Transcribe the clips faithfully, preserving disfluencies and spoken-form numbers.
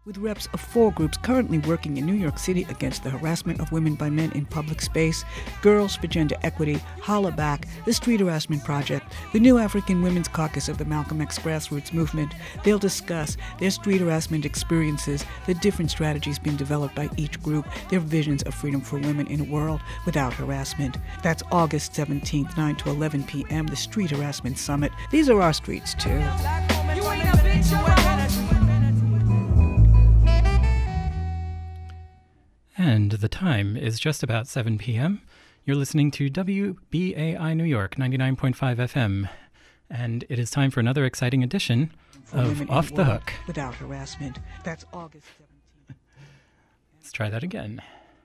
with reps of four groups currently working in New York City against the harassment of women by men in public space: Girls for Gender Equity, Holla Back, the Street Harassment Project, the New African Women's Caucus of the Malcolm X Grassroots Movement. They'll discuss their street harassment experiences, the different strategies being developed by each group, their visions of freedom for women in a world without harassment. That's August seventeenth, nine to eleven p.m., the Street Harassment Summit. These are our streets, too. You ain't a bitch, you a And the time is just about seven p.m. You're listening to W B A I New York, ninety-nine point five F M. And it is time for another exciting edition of Off the Hook. Without harassment. That's August seventeenth. Let's try that again.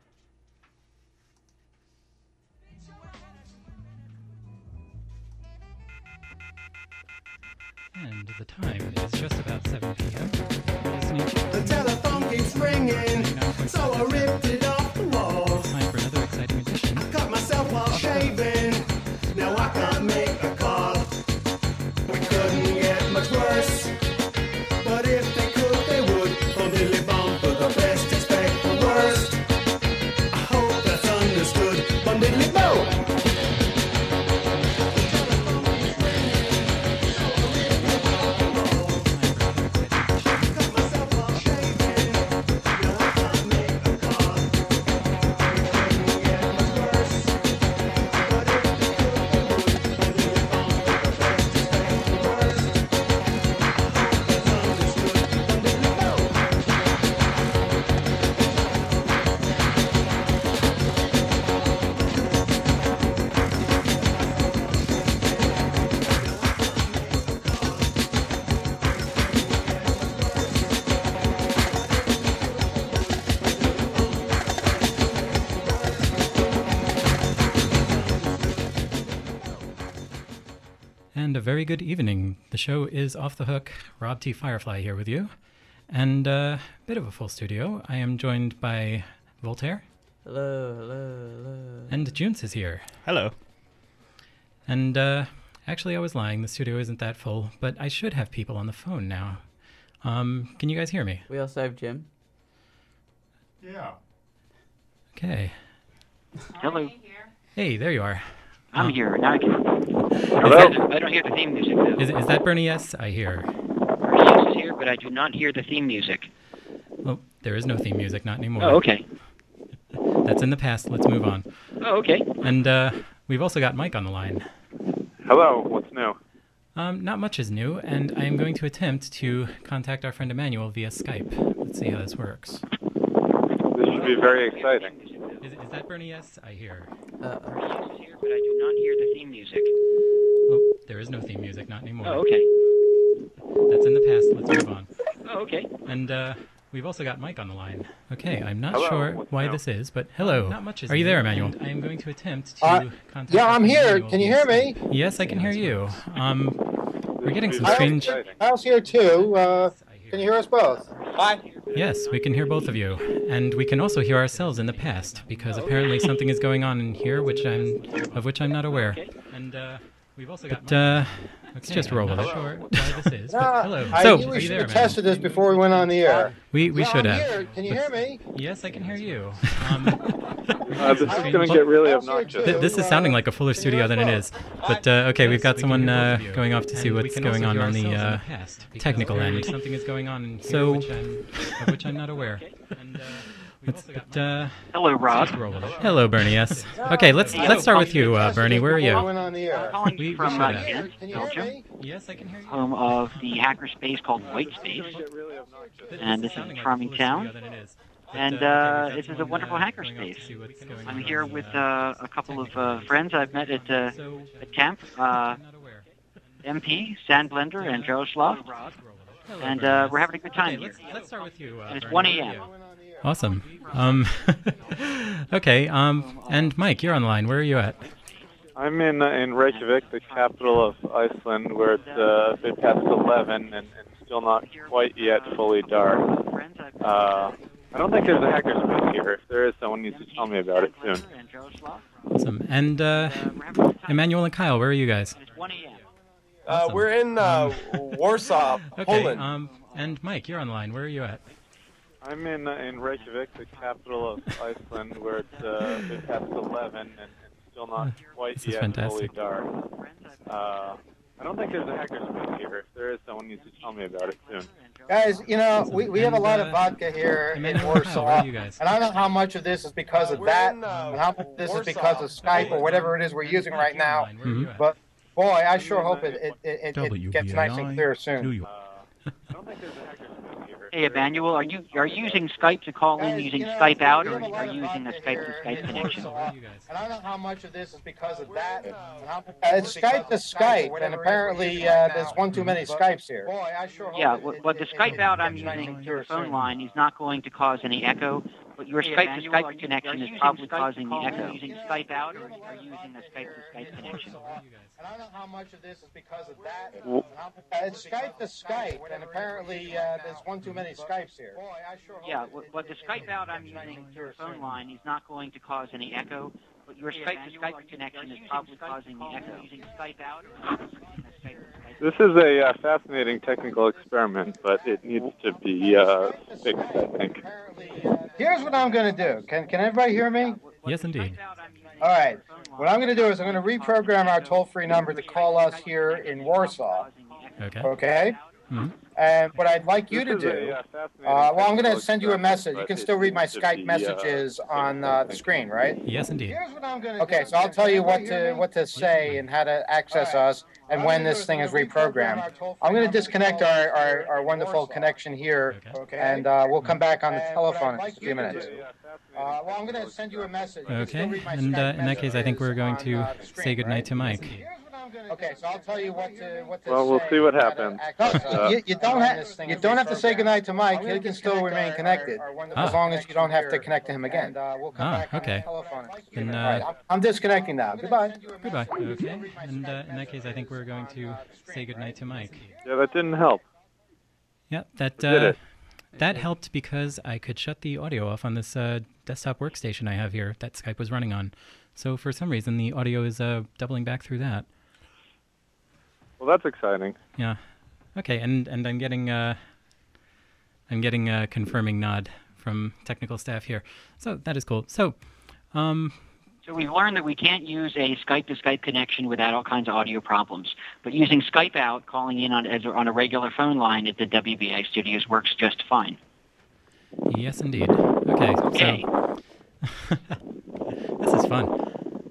And the time is just about seven p.m. You're listening to The telephone keeps ringing, so I ripped it off the wall. It's time for another exciting edition. I cut myself while shaving, now I can't make a call. We couldn't get much worse, but if they could, they would. Bum diddly bum for the best, expect the worst. I hope that's understood. Bum diddly bum. And a very good evening. The show is Off the Hook. Rob T. Firefly here with you. And a uh, bit of a full studio. I am joined by Voltaire. Hello, hello, hello. And Junce is here. Hello. And uh, actually, I was lying. The studio isn't that full, but I should have people on the phone now. Um, can you guys hear me? We also have Jim. Yeah. Okay. Hello. Hey, there you are. I'm Um, here. Now I can. Hello? I don't hear the theme music, though. Is, is that Bernie S? I hear. Bernie S is here, but I do not hear the theme music. Well, there is no theme music, not anymore. Oh, okay. That's in the past. Let's move on. Oh, okay. And uh, we've also got Mike on the line. Hello, what's new? Um, not much is new, and I am going to attempt to contact our friend Emmanuel via Skype. Let's see how this works. This should be very exciting. Is, is that Bernie S? I hear. Uh, Bernie S is here, but I do not hear the theme music. Oh, there is no theme music, not anymore. Oh, okay. That's in the past. Let's move on. Oh, okay. And uh, we've also got Mike on the line. Okay, I'm not Hello, sure what's why new? this is, but hello. Not much is Are you new, there, Emmanuel? and I am going to attempt to Uh, contact. yeah, our I'm friend here. Emmanuel Can you via hear me? Skype. Yes, I can hear you. Um, we're getting some Very strange. exciting. I was here too. Uh, can you hear us both? Hi. Yes, we can hear both of you, and we can also hear ourselves in the past because apparently something is going on in here, which I'm of which I'm not aware. Okay. And uh, we've also got. But, uh, let's just roll with it. Sure why this is, but Nah, hello. I So, knew are we you should there, have man? tested this before we went on the air. We we Yeah, should I'm have. here. Can you hear me? Yes, I can hear you. Um, Uh, this is going to get really obnoxious. Th- this is sounding like a fuller studio than it is. But uh, okay, we've got someone uh, going off to see what's going on on the uh, technical end. Something is going on in here so, which I'm, of which I'm not aware. And, uh, let's, but, uh, Hello, Rob. hello, Bernie. Yes. Okay, let's let's start with you, uh, Bernie. Where are Before we you? went on the I'm air. calling We- we from should uh, have. Ghent, Can you hear Belgium, me? Yes, I can hear you. home of the hacker space called White Space. And this is a charming town. And uh, this is a wonderful hacker space. I'm here with uh, a couple of uh, friends I've met at, uh, at camp, uh, M P, Sandblender, and Jaroslav. And uh, we're having a good time here. Let's start with you. Uh, And it's Bernie. one a.m. Awesome. Um, okay. Um, and Mike, you're on the line. Where are you at? I'm in uh, in Reykjavik, the capital of Iceland, where it's uh, a bit past eleven and, and still not quite yet fully dark. Uh, I don't think there's a hacker space here. If there is, someone needs to tell me about it soon. Awesome. And uh, Emmanuel and Kyle, where are you guys? It's one a.m. Uh, Awesome. we're in uh, Warsaw, Okay. Poland. Um, and Mike, you're on the line. Where are you at? I'm in uh, in Reykjavik, the capital of Iceland, where it's uh, been past eleven and, and still not quite This is yet fantastic. fully dark. Uh, I don't think there's a hackerspace here. If there is, someone needs to tell me about it soon. Guys, you know, we, we have a And, lot uh, of vodka here in Emmanuel, how are Warsaw, you guys? and I don't know how much of this is because of we're that, in, uh, and how much of this is Warsaw. because of Skype or whatever it is we're using right now. Mhm. But boy, I sure hope it it, it, it gets nice and clear soon. Uh, I don't think there's a hackerspace here. Hey, Emmanuel, are you are you using Skype to call in Guys, using you know, Skype we out, have or a lot are of you using a vodka Skype to here Skype in connection? Warsaw, You guys. and I don't know how much of this is because of that. and how much Uh, it's Skype to Skype, and apparently uh, there's one too many Skypes here. Boy, I sure hope Yeah, it- what, it- what the it- it Skype out I'm gets nice using and to clear the phone soon. line is not going to cause any echo, but your Skype to Skype connection is probably causing the echo. Using Skype out, or are you using a Skype to Skype connection? And I don't know how much of this is because of that. W- Uh, it's Skype to Skype, and apparently uh, there's one too many Skypes here. Boy, I sure hope Yeah, it- what, it- what the it- Skype it out I'm gets nice using and to clear the phone soon. line is not going to cause any echo, but your Skype to Skype connection is probably causing the echo. Using Skype out, or are you using a Skype to Skype? This is a uh, fascinating technical experiment, but it needs to be uh, fixed, I think. Apparently, uh, Here's what I'm going to do. Can Can everybody hear me? Yes, indeed. All right. What I'm going to do is I'm going to reprogram our toll-free number to call us here in Warsaw. Okay. Okay. Mhm. And what I'd like you to This is do, a, uh, fascinating uh, well, I'm going to technical send you a experiment, message. You but can it still read my needs to Skype be, uh, messages on uh, the screen, right? Yes, indeed. Here's what I'm going to Okay, so I'll tell you what to what to say and how to access us and when this thing is reprogrammed. I'm going to disconnect our, our, our wonderful connection here, Okay. and uh, we'll come back on the telephone in just a few minutes. Uh, well, I'm going to send you a message. You can still Okay. read my And uh, Skype in that case, I think we're going messages to on, uh, the screen, say goodnight right? to Mike. Okay, so I'll tell you what to what to Well, we'll say see what and how to happens. access Uh, us. You, you don't have you don't have to say goodnight to Mike. He can still remain connected Ah. as long as you don't have to connect to him again. Ah, okay. Then, All uh, right, I'm- I'm disconnecting now. Goodbye. Goodbye. Okay. And uh, in that case, I think we're going to say goodnight to Mike. Yeah, that didn't help. Yeah, that We did uh, it. that helped because I could shut the audio off on this uh, desktop workstation I have here that Skype was running on. So for some reason, the audio is uh, doubling back through that. Well, that's exciting. Yeah. Okay, and and I'm getting uh, I'm getting a confirming nod from technical staff here. So that is cool. So, um, So we've learned that we can't use a Skype to Skype connection without all kinds of audio problems. But using Skype out, calling in on as a, on a regular phone line at the W B I studios works just fine. yes, indeed. Okay. Okay. So this is fun.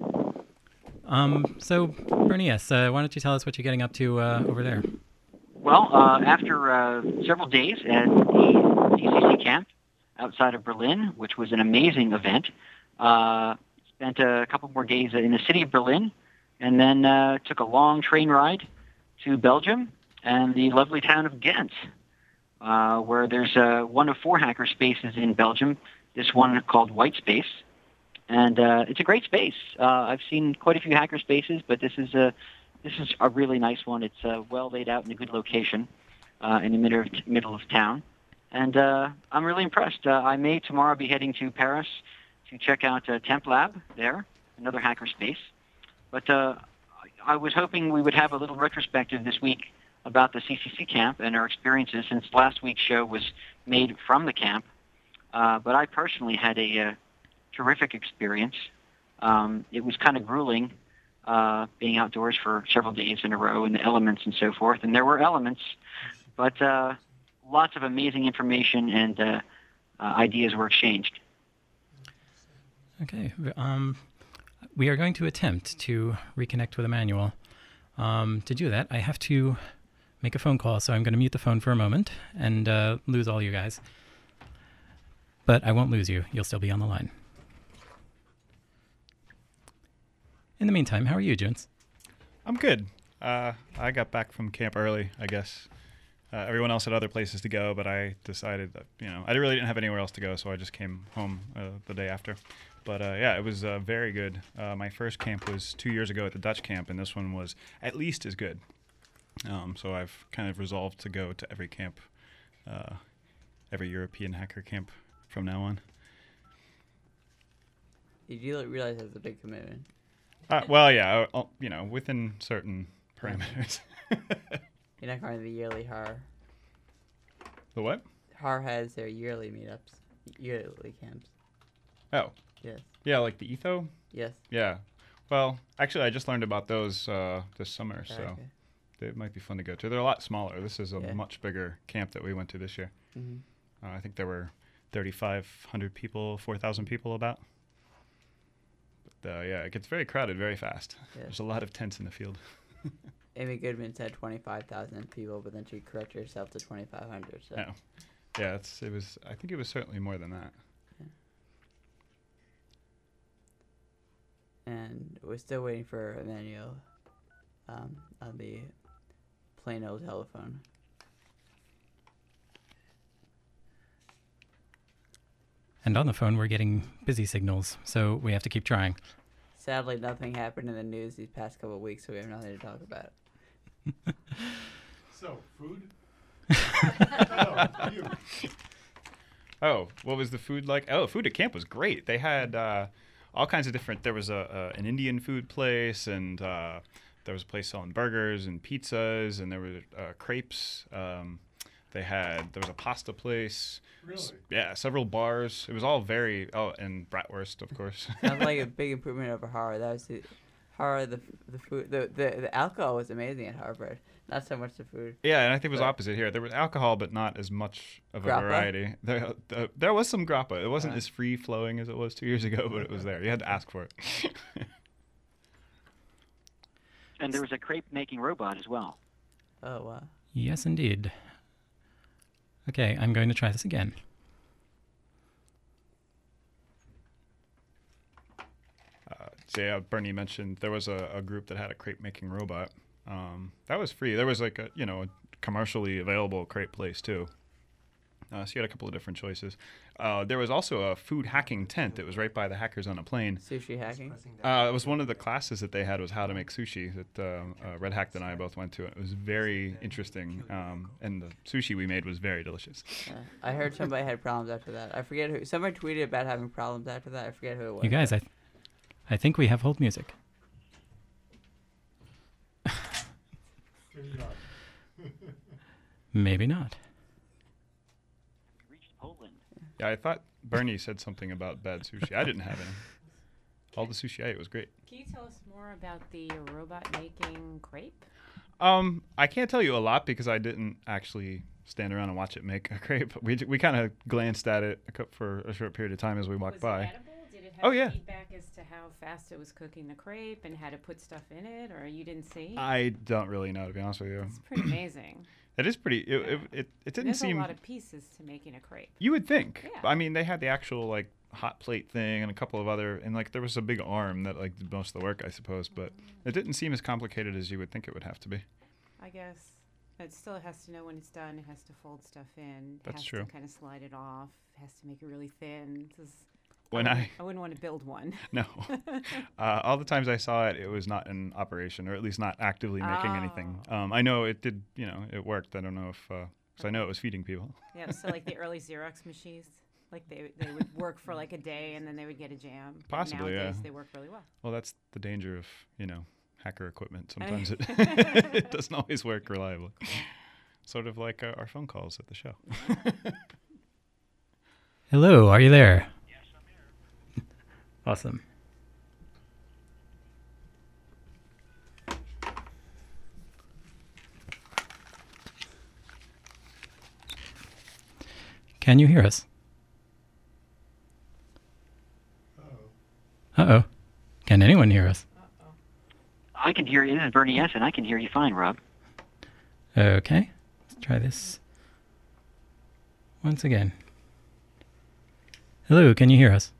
Um, so Bernie, yes, uh, why don't you tell us what you're getting up to uh, over there? Well, uh, after uh, several days at the C C C camp outside of Berlin, which was an amazing event, uh, spent a couple more days in the city of Berlin, and then uh, took a long train ride to Belgium and the lovely town of Ghent, uh, where there's uh, one of four hacker spaces in Belgium, this one called Whitespace. And uh, it's a great space. Uh, I've seen quite a few hacker spaces, but this is a this is a really nice one. It's uh, well laid out in a good location uh, in the middle of, middle of town, and uh, I'm really impressed. Uh, I may tomorrow be heading to Paris to check out uh, Temp Lab there, another hacker space. But uh, I was hoping we would have a little retrospective this week about the C C C camp and our experiences, since last week's show was made from the camp. Uh, but I personally had a uh, terrific experience. Um, it was kind of grueling uh, being outdoors for several days in a row in the elements and so forth. And there were elements, but uh, lots of amazing information and uh, uh, ideas were exchanged. Okay. Um, we are going to attempt to reconnect with Emmanuel. Um, to do that, I have to make a phone call, so I'm going to mute the phone for a moment and uh, lose all you guys. But I won't lose you. You'll still be on the line. In the meantime, how are you, Junes? I'm good. Uh, I got back from camp early, I guess. Uh, everyone else had other places to go, but I decided that, you know, I really didn't have anywhere else to go, so I just came home uh, the day after. But uh, yeah, it was uh, very good. Uh, my first camp was two years ago at the Dutch camp, and this one was at least as good. Um, so I've kind of resolved to go to every camp, uh, every European hacker camp from now on. You do realize that's a big commitment. Uh, well, yeah, uh, you know, within certain parameters. You're not going to the yearly horror. The what? Har has their yearly meetups, yearly camps. Oh. Yes. Yeah, like the E T H O? Yes. Yeah. Well, actually, I just learned about those uh, this summer, Oh, so okay. they might be fun to go to. They're a lot smaller. This is a Yeah. much bigger camp that we went to this year. Mhm. Uh, I think there were thirty-five hundred people, four thousand people about. But, uh, yeah, it gets very crowded very fast. Yeah. There's a lot of tents in the field. Amy Goodman said twenty-five thousand people, but then she corrected herself to twenty-five hundred. So. No. Yeah, it's, it was. I think it was certainly more than that. And we're still waiting for Emmanuel um, on the plain old telephone. And on the phone, we're getting busy signals, so we have to keep trying. Sadly, nothing happened in the news these past couple of weeks, so we have nothing to talk about. So, food? oh, you. Oh, what was the food like? Oh, food at camp was great. They had uh, all kinds of different. There was a, a an Indian food place, and uh, there was a place selling burgers and pizzas, and there were uh, crepes. Um, they had there was a pasta place. Really? S- yeah, several bars. It was all very. Oh, and bratwurst, of course. Sounds like a big improvement over Harvard. That was the Harvard. The the food. The, the the alcohol was amazing at Harvard. Not so much the food. Yeah, and I think it was But- opposite here. There was alcohol, but not as much of a Grappa? variety. There, there, there was some grappa. It wasn't Yeah. as free flowing as it was two years ago, but it was there. You had to ask for it. And there was a crepe making robot as well. Oh wow. Yes, indeed. Okay, I'm going to try this again. Uh, so yeah, Bernie mentioned there was a, a group that had a crepe making robot. Um, that was free. There was like a you know a commercially available crepe place too. Uh, so you had a couple of different choices. Uh, there was also a food hacking tent that was right by the Hackers on a Plane. Sushi hacking. Uh, it was one of the classes that they had was how to make sushi that uh, uh, Red Hacked and I both went to. It was very interesting, um, and the sushi we made was very delicious. Yeah. I heard somebody had problems after that. I forget who. Somebody tweeted about having problems after that. I forget who it was. You guys, I, th- I think we have hold music. Maybe not. Reached Poland. Yeah, I thought Bernie said something about bad sushi. I didn't have any. All the sushi I ate was great. Can you tell us more about the robot making crepe? Um, I can't tell you a lot because I didn't actually stand around and watch it make a crepe. We we kind of glanced at it a cou- for a short period of time as we walked Was by. it edible? Did it have Oh, yeah. feedback as to how fast it was cooking the crepe and how to put stuff in it, or you didn't see? I don't really know, to be honest with you. It's pretty amazing. It is pretty. It it, it, it didn't There's seem. a lot of pieces to making a crepe. You would think. Yeah. I mean, they had the actual like hot plate thing and a couple of other, and like there was a big arm that like did most of the work, I suppose. But it didn't seem as complicated as you would think it would have to be. I guess it still has to know when it's done. It has to fold stuff in. It That's has true. to kind of slide it off. It has to make it really thin. This is, When I, I- wouldn't- I wouldn't want to build one. No. uh, all the times I saw it, it was not in operation, or at least not actively making anything. Oh. Um, I know it did. You know, it worked. I don't know if because I know it was feeding people. Yeah, so like the early Xerox machines, like they they would work for like a day and then they would get a jam. But Possibly, nowadays yeah. they work really well. Well, that's the danger of you know hacker equipment. I mean- Sometimes it it doesn't always work reliably. Sort of like uh, our phone calls at the show. Hello, are you there? Yes, I'm here. Awesome. Can you hear us? Uh-oh. Can anyone hear us? I can hear you. This is Bernie S., and I can hear you fine, Rob. Okay. Let's try this once again. Hello, can you hear us?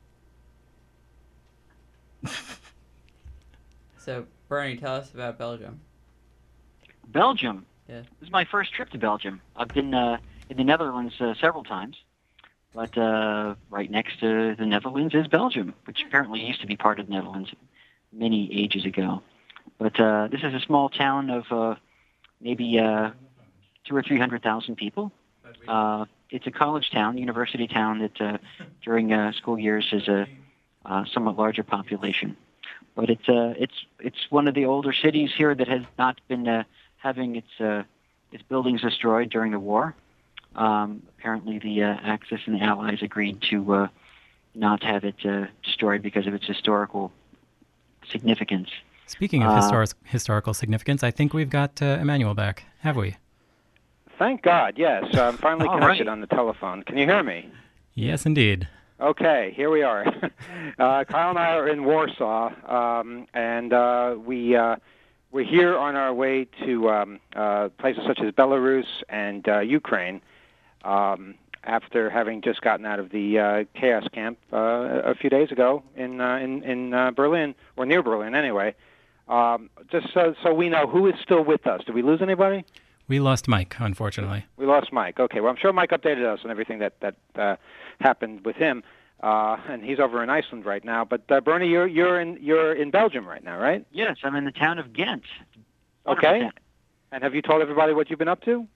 So, Bernie, tell us about Belgium. Belgium. Yeah. This is my first trip to Belgium. I've been uh, in the Netherlands uh, several times, but uh, right next to the Netherlands is Belgium, which apparently used to be part of the Netherlands many ages ago. But uh, this is a small town of uh, maybe uh, two or three hundred thousand people. Uh, it's a college town, university town that uh, during uh, school years has a uh, somewhat larger population. But it's uh, it's it's one of the older cities here that has not been uh, having its uh, its buildings destroyed during the war. um, apparently the uh, Axis and the Allies agreed to uh, not have it uh, destroyed because of its historical significance. Speaking of Uh, histor- historical significance, I think we've got uh, Emmanuel back, have we? Thank God, yes. I'm finally All connected right. on the telephone. Can you hear me? Yes, indeed. Okay, here we are. uh, Kyle and I are in Warsaw, um, and uh, we, uh, we're here on our way to um, uh, places such as Belarus and uh, Ukraine um, after having just gotten out of the uh, chaos camp uh, a few days ago in, uh, in, in uh, Berlin, or near Berlin anyway. Um, just so, so we know who is still with us. Did we lose anybody? We lost Mike, unfortunately. We lost Mike. Okay, well, I'm sure Mike updated us on everything that that uh, happened with him, uh, and he's over in Iceland right now. But uh, Bernie, you're you're in you're in Belgium right now, right? Yes, I'm in the town of Ghent. Wonderful Okay. town. And have you told everybody what you've been up to?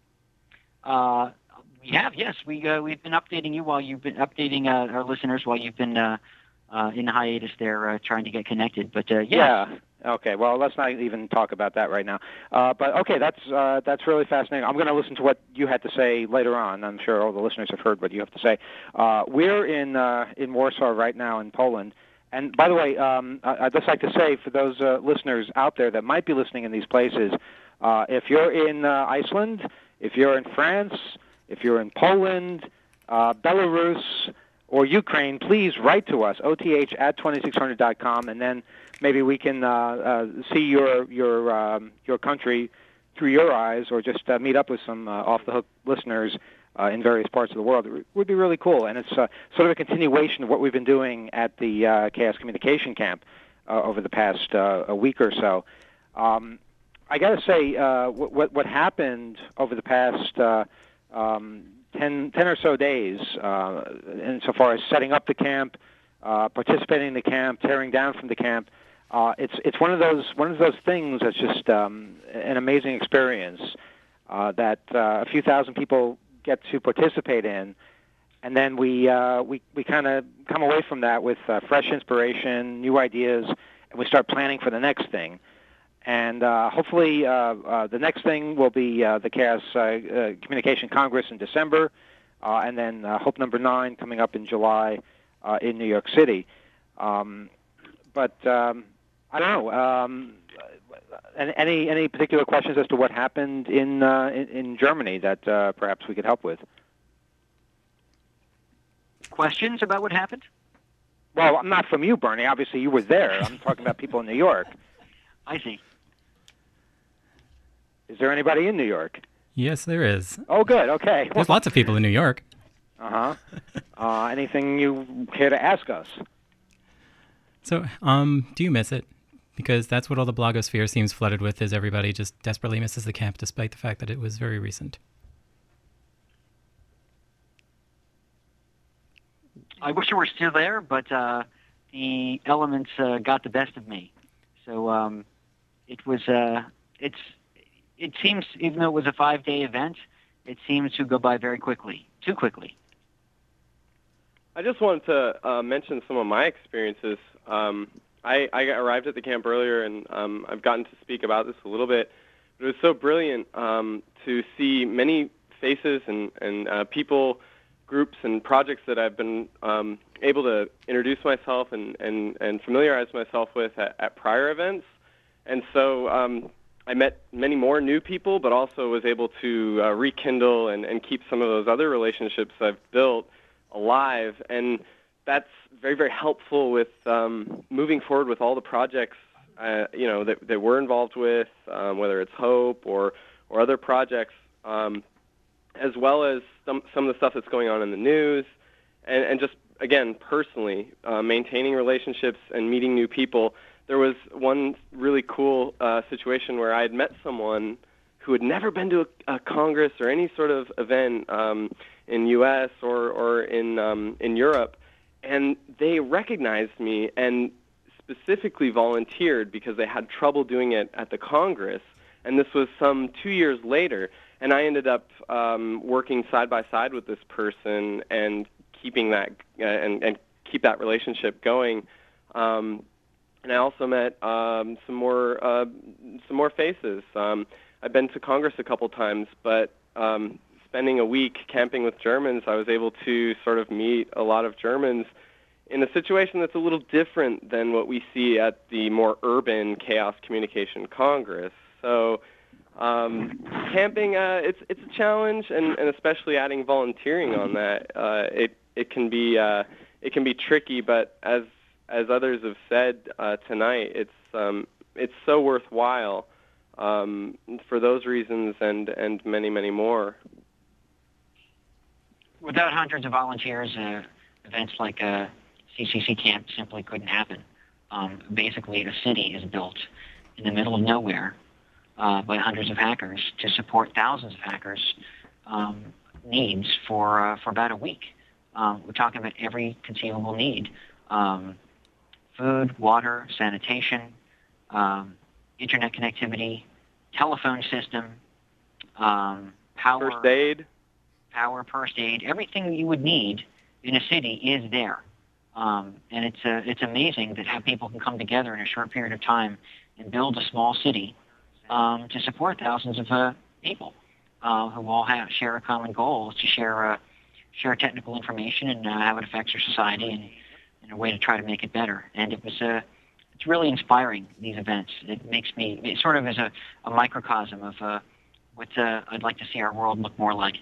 Uh, we have, yes. We uh, we've been updating you while you've been updating uh, our listeners while you've been uh, uh, in hiatus there, uh, trying to get connected. But uh, yeah. Yeah. Okay. Well, let's not even talk about that right now. Uh, but okay, that's uh, that's really fascinating. I'm going to listen to what you had to say later on. I'm sure all the listeners have heard what you have to say. Uh, we're in uh, in Warsaw right now in Poland. And by the way, um, I- I'd just like to say for those uh, listeners out there that might be listening in these places, uh, if you're in uh, Iceland, if you're in France, if you're in Poland, uh, Belarus, or Ukraine, please write to us, O T H at twenty-six hundred dot com, and then maybe we can uh, uh, see your your um, your country through your eyes, or just uh, meet up with some uh, off-the-hook listeners uh, in various parts of the world. It would be really cool, and it's uh, sort of a continuation of what we've been doing at the uh, Chaos Communication Camp uh, over the past uh, a week or so. Um, I got to say, uh, what what happened over the past uh, um, ten, ten or so days, uh, insofar as setting up the camp, uh, participating in the camp, tearing down from the camp. Uh, it's it's one of those one of those things that's just um, an amazing experience uh, that uh, a few thousand people get to participate in, and then we uh, we we kind of come away from that with uh, fresh inspiration, new ideas, and we start planning for the next thing. And uh, hopefully, uh, uh, the next thing will be uh, the Chaos uh, uh, Communication Congress in December, uh, and then uh, Hope Number Nine coming up in July uh, in New York City. Um, but um, I don't know. Um, any any particular questions as to what happened in uh, in, in Germany that uh, perhaps we could help with? Questions about what happened? Well, I'm not from you, Bernie. Obviously, you were there. I'm talking about people in New York. I see. Is there anybody in New York? Yes, there is. Oh, good. Okay. There's lots of people in New York. Uh-huh. Uh, anything you care to ask us? So, um, do you miss it? Because that's what all the blogosphere seems flooded with, is everybody just desperately misses the camp, despite the fact that it was very recent. I wish I were still there, but uh, the elements uh, got the best of me. So um, it was. Uh, it's. It seems, even though it was a five-day event, it seems to go by very quickly, too quickly. I just wanted to uh, mention some of my experiences. Um, I, I arrived at the camp earlier, and um, I've gotten to speak about this a little bit. But it was so brilliant um, to see many faces and, and uh, people, groups, and projects that I've been um, able to introduce myself and, and, and familiarize myself with at, at prior events. And so um, I met many more new people, but also was able to uh, rekindle and, and keep some of those other relationships I've built alive. And that's very, very helpful with um, moving forward with all the projects, uh, you know, that, that we're involved with, um, whether it's HOPE or, or other projects, um, as well as some, some of the stuff that's going on in the news, and, and just, again, personally, uh, maintaining relationships and meeting new people. There was one really cool uh, situation where I had met someone who had never been to a, a Congress or any sort of event um, in U S or, or in um, in Europe, and they recognized me and specifically volunteered because they had trouble doing it at the Congress. And this was some two years later, and I ended up um, working side by side with this person and keeping that uh, and, and keep that relationship going. Um, And I also met um, some more uh, some more faces. Um, I've been to Congress a couple times, but um, spending a week camping with Germans, I was able to sort of meet a lot of Germans in a situation that's a little different than what we see at the more urban Chaos Communication Congress. So um, camping, uh, it's it's a challenge, and, and especially adding volunteering on that, uh, it it can be uh, it can be tricky. But as as others have said uh, tonight, it's um, it's so worthwhile um, for those reasons and and many many more. Without hundreds of volunteers, uh, events like uh, C C C Camp simply couldn't happen. Um, basically, a city is built in the middle of nowhere uh, by hundreds of hackers to support thousands of hackers' um, needs for uh, for about a week. Um, we're talking about every conceivable need: um, food, water, sanitation, um, internet connectivity, telephone system, um, power, first aid, power, first aid. Everything you would need in a city is there. Um, and it's uh, it's amazing that how people can come together in a short period of time and build a small city um, to support thousands of uh, people uh, who all have, share a common goal to share uh, share technical information and uh, how it affects our society and in a way to try to make it better. And it was uh, it's really inspiring, these events. It makes me it sort of is a, a microcosm of uh, what uh, I'd like to see our world look more like.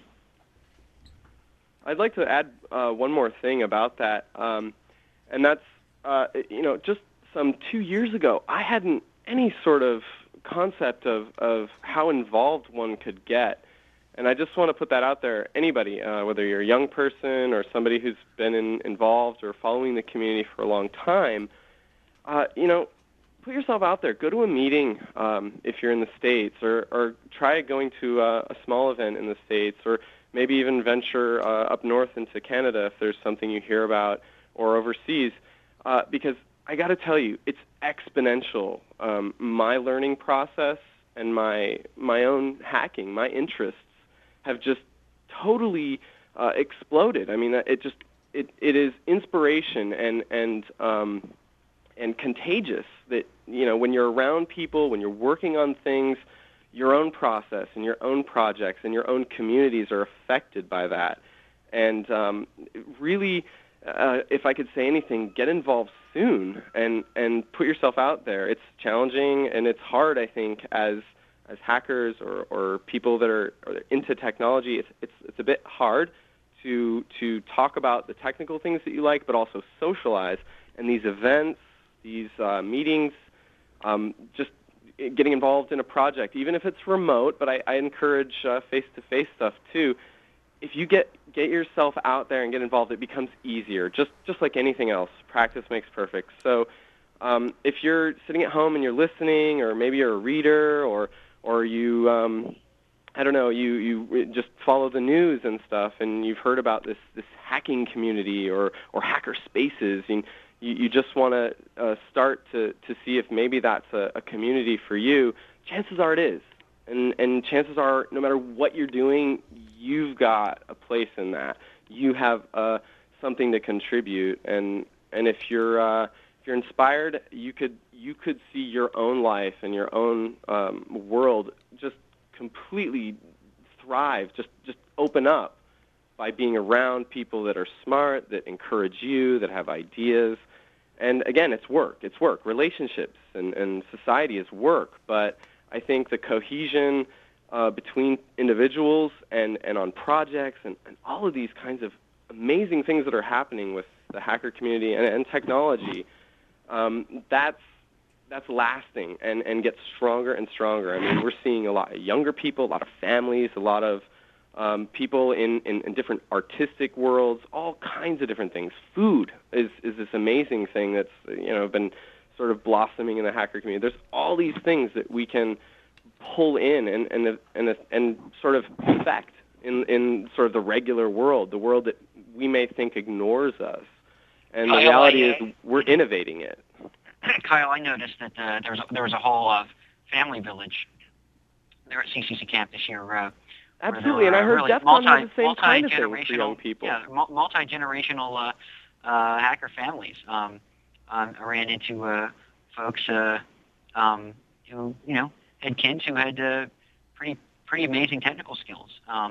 I'd like to add uh, one more thing about that. Um, And that's, uh, you know, just some two years ago, I hadn't any sort of concept of, of how involved one could get. And I just want to put that out there. Anybody, uh, whether you're a young person or somebody who's been in, involved or following the community for a long time, uh, you know, put yourself out there. Go to a meeting um, if you're in the States, or, or try going to a, a small event in the States, or maybe even venture uh, up north into Canada if there's something you hear about, or overseas, uh, because I got to tell you, it's exponential. Um, my learning process and my my own hacking, my interests have just totally uh, exploded. I mean, it just it, it is inspiration and and um, and contagious. That, you know, when you're around people, when you're working on things, your own process and your own projects and your own communities are affected by that, and um, really. Uh, if I could say anything, get involved soon and, and put yourself out there. It's challenging and it's hard, I think, as as hackers or, or people that are, are into technology. It's, it's it's a bit hard to to talk about the technical things that you like, but also socialize. And these events, these uh, meetings, um, just getting involved in a project, even if it's remote. But I, I encourage uh, face-to-face stuff too. If you get get yourself out there and get involved, it becomes easier, just just like anything else. Practice makes perfect. So um, if you're sitting at home and you're listening, or maybe you're a reader, or or you, um, I don't know, you, you just follow the news and stuff, and you've heard about this, this hacking community or, or hacker spaces, and you, you just want to uh, start to, to see if maybe that's a, a community for you, chances are it is. And, and chances are, no matter what you're doing, you've got a place in that. You have uh, something to contribute, and and if you're uh, if you're inspired, you could you could see your own life and your own um, world just completely thrive, just just open up by being around people that are smart, that encourage you, that have ideas. And again, it's work. It's work. Relationships and, and society is work, but I think the cohesion uh, between individuals and, and on projects and, and all of these kinds of amazing things that are happening with the hacker community and, and technology, um, that's that's lasting and, and gets stronger and stronger. I mean, we're seeing a lot of younger people, a lot of families, a lot of um, people in, in, in different artistic worlds, all kinds of different things. Food is, is this amazing thing that's, you know, been sort of blossoming in the hacker community. There's all these things that we can pull in and and and, and sort of affect in, in sort of the regular world, the world that we may think ignores us. And the Kyle, reality I, is we're innovating it. Kyle, I noticed that uh, there was there was a whole uh, family village there at C C C Camp this year. Uh, Absolutely, and I heard really DEF CON multi, has the same kind of thing for multi-generational- young people. Yeah, mul- multi-generational uh, uh, hacker families. Um, um, I ran into uh, folks uh, um, who, you know, had kids who had uh, pretty pretty amazing technical skills. Um,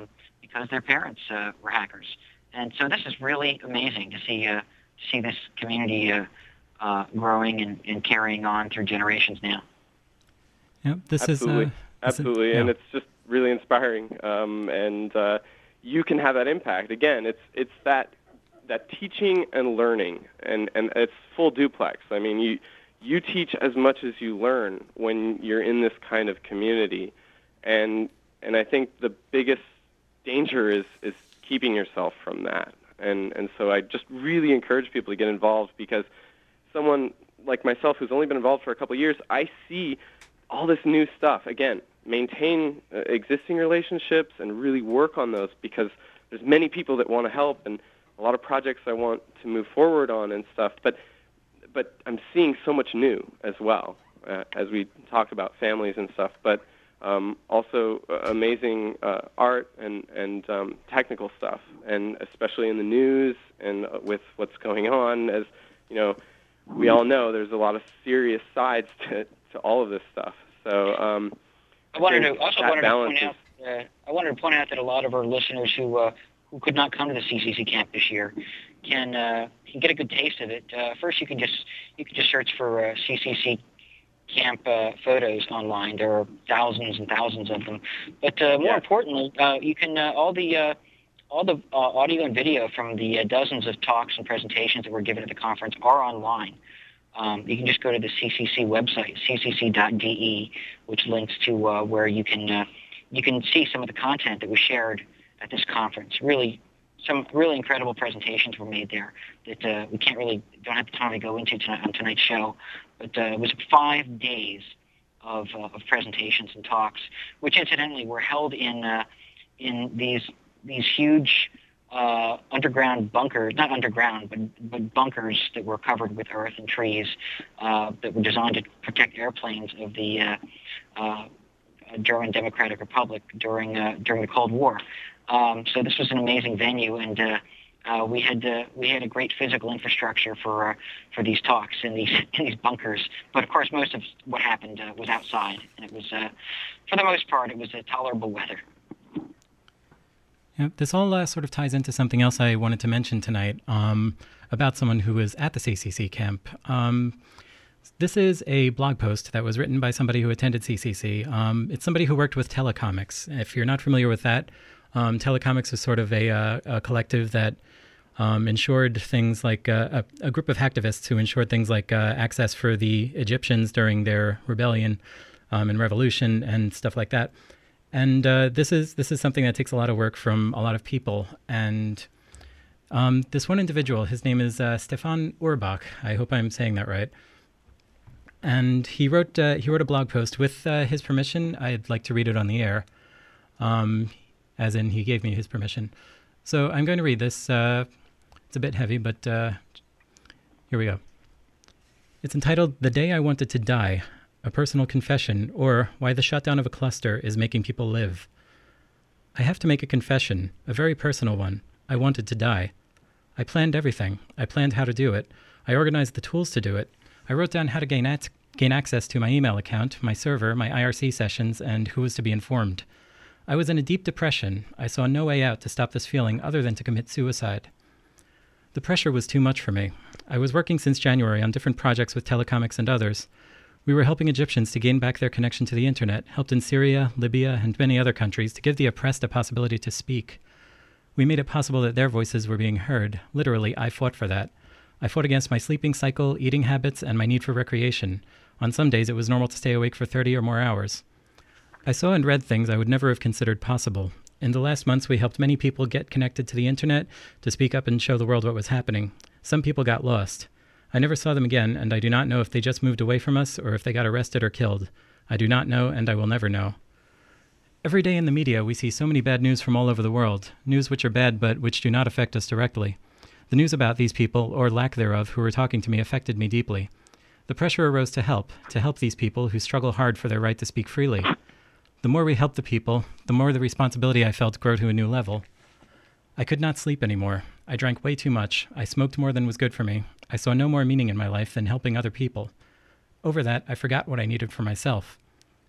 because their parents uh, were hackers. And so this is really amazing to see uh, to see this community uh, uh, growing and, and carrying on through generations now. Yeah, this Absolutely. is uh, Absolutely, yeah. and it's just really inspiring. Um, and uh, you can have that impact. Again, it's it's that that teaching and learning, and, and it's full duplex. I mean, you you teach as much as you learn when you're in this kind of community, and and I think the biggest danger is is keeping yourself from that. And and so I just really encourage people to get involved, because someone like myself who's only been involved for a couple of years, I see all this new stuff. Again, maintain uh, existing relationships and really work on those, because there's many people that want to help and a lot of projects I want to move forward on and stuff. But but I'm seeing so much new as well, uh, as we talk about families and stuff. But um, also uh, amazing uh, art and and um, technical stuff, and especially in the news and uh, with what's going on. As you know, we all know there's a lot of serious sides to to all of this stuff. So um, I wanted to think also that wanted to balance point out. Uh, I wanted to point out that a lot of our listeners who uh, who could not come to the C C C camp this year can uh, can get a good taste of it. Uh, first, you can just you can just search for uh, C C C camp uh, photos online. There are thousands and thousands of them. But uh, more Yeah. importantly, uh, you can uh, all the uh, all the uh, audio and video from the uh, dozens of talks and presentations that were given at the conference are online. Um, you can just go to the C C C website, c c c dot d e, which links to uh, where you can uh, you can see some of the content that was shared at this conference. Really, some really incredible presentations were made there that uh, we can't really don't have the time to go into tonight on tonight's show. But uh, it was five days of uh, of presentations and talks, which incidentally were held in uh, in these these huge uh, underground bunkers, not underground, but, but bunkers that were covered with earth and trees uh, that were designed to protect airplanes of the uh, uh, German Democratic Republic during uh, during the Cold War. Um, so this was an amazing venue, and uh, uh, we had uh, we had a great physical infrastructure for uh, for these talks in these in these bunkers. But of course, most of what happened uh, was outside, and it was uh, for the most part it was uh, tolerable weather. Yeah, this all uh, sort of ties into something else I wanted to mention tonight um, about someone who was at the C C C camp. Um, this is a blog post that was written by somebody who attended C C C. Um, it's somebody who worked with Telecomics. If you're not familiar with that, um, Telecomics is sort of a, uh, a collective that um, ensured things like uh, a, a group of hacktivists who ensured things like uh, access for the Egyptians during their rebellion um, and revolution and stuff like that. And uh, this is this is something that takes a lot of work from a lot of people. And um, this one individual, his name is uh, Stefan Urbach. I hope I'm saying that right. And he wrote uh, he wrote a blog post with uh, his permission. I'd like to read it on the air, um, as in he gave me his permission. So I'm going to read this. Uh, it's a bit heavy, but uh, here we go. It's entitled "The Day I Wanted to Die." A personal confession, or why the shutdown of a cluster is making people live. I have to make a confession, a very personal one. I wanted to die. I planned everything. I planned how to do it. I organized the tools to do it. I wrote down how to gain, at- gain access to my email account, my server, my I R C sessions, and who was to be informed. I was in a deep depression. I saw no way out to stop this feeling other than to commit suicide. The pressure was too much for me. I was working since January on different projects with Telecomics and others. We were helping Egyptians to gain back their connection to the internet, helped in Syria, Libya, and many other countries to give the oppressed a possibility to speak. We made it possible that their voices were being heard. Literally, I fought for that. I fought against my sleeping cycle, eating habits, and my need for recreation. On some days, it was normal to stay awake for thirty or more hours. I saw and read things I would never have considered possible. In the last months, we helped many people get connected to the internet to speak up and show the world what was happening. Some people got lost. I never saw them again, and I do not know if they just moved away from us or if they got arrested or killed. I do not know, and I will never know. Every day in the media, we see so many bad news from all over the world, news which are bad but which do not affect us directly. The news about these people, or lack thereof, who were talking to me affected me deeply. The pressure arose to help, to help these people who struggle hard for their right to speak freely. The more we help the people, the more the responsibility I felt grew to a new level. I could not sleep anymore. I drank way too much. I smoked more than was good for me. I saw no more meaning in my life than helping other people. Over that, I forgot what I needed for myself.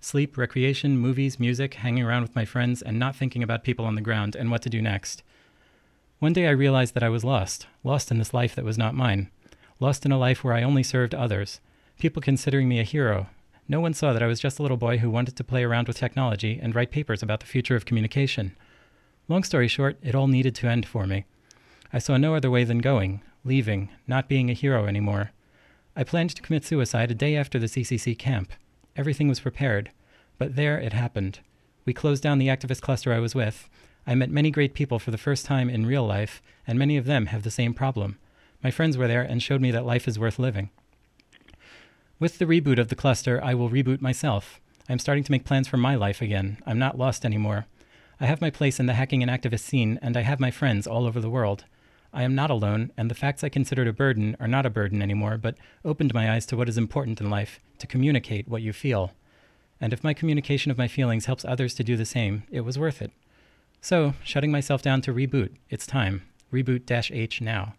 Sleep, recreation, movies, music, hanging around with my friends, and not thinking about people on the ground and what to do next. One day I realized that I was lost, lost in this life that was not mine, lost in a life where I only served others, people considering me a hero. No one saw that I was just a little boy who wanted to play around with technology and write papers about the future of communication. Long story short, it all needed to end for me. I saw no other way than going, leaving, not being a hero anymore. I planned to commit suicide a day after the C C C camp. Everything was prepared. But there it happened. We closed down the activist cluster I was with. I met many great people for the first time in real life, and many of them have the same problem. My friends were there and showed me that life is worth living. With the reboot of the cluster, I will reboot myself. I'm starting to make plans for my life again. I'm not lost anymore. I have my place in the hacking and activist scene, and I have my friends all over the world. I am not alone, and the facts I considered a burden are not a burden anymore, but opened my eyes to what is important in life, to communicate what you feel. And if my communication of my feelings helps others to do the same, it was worth it. So, shutting myself down to reboot. It's time. Reboot-H now.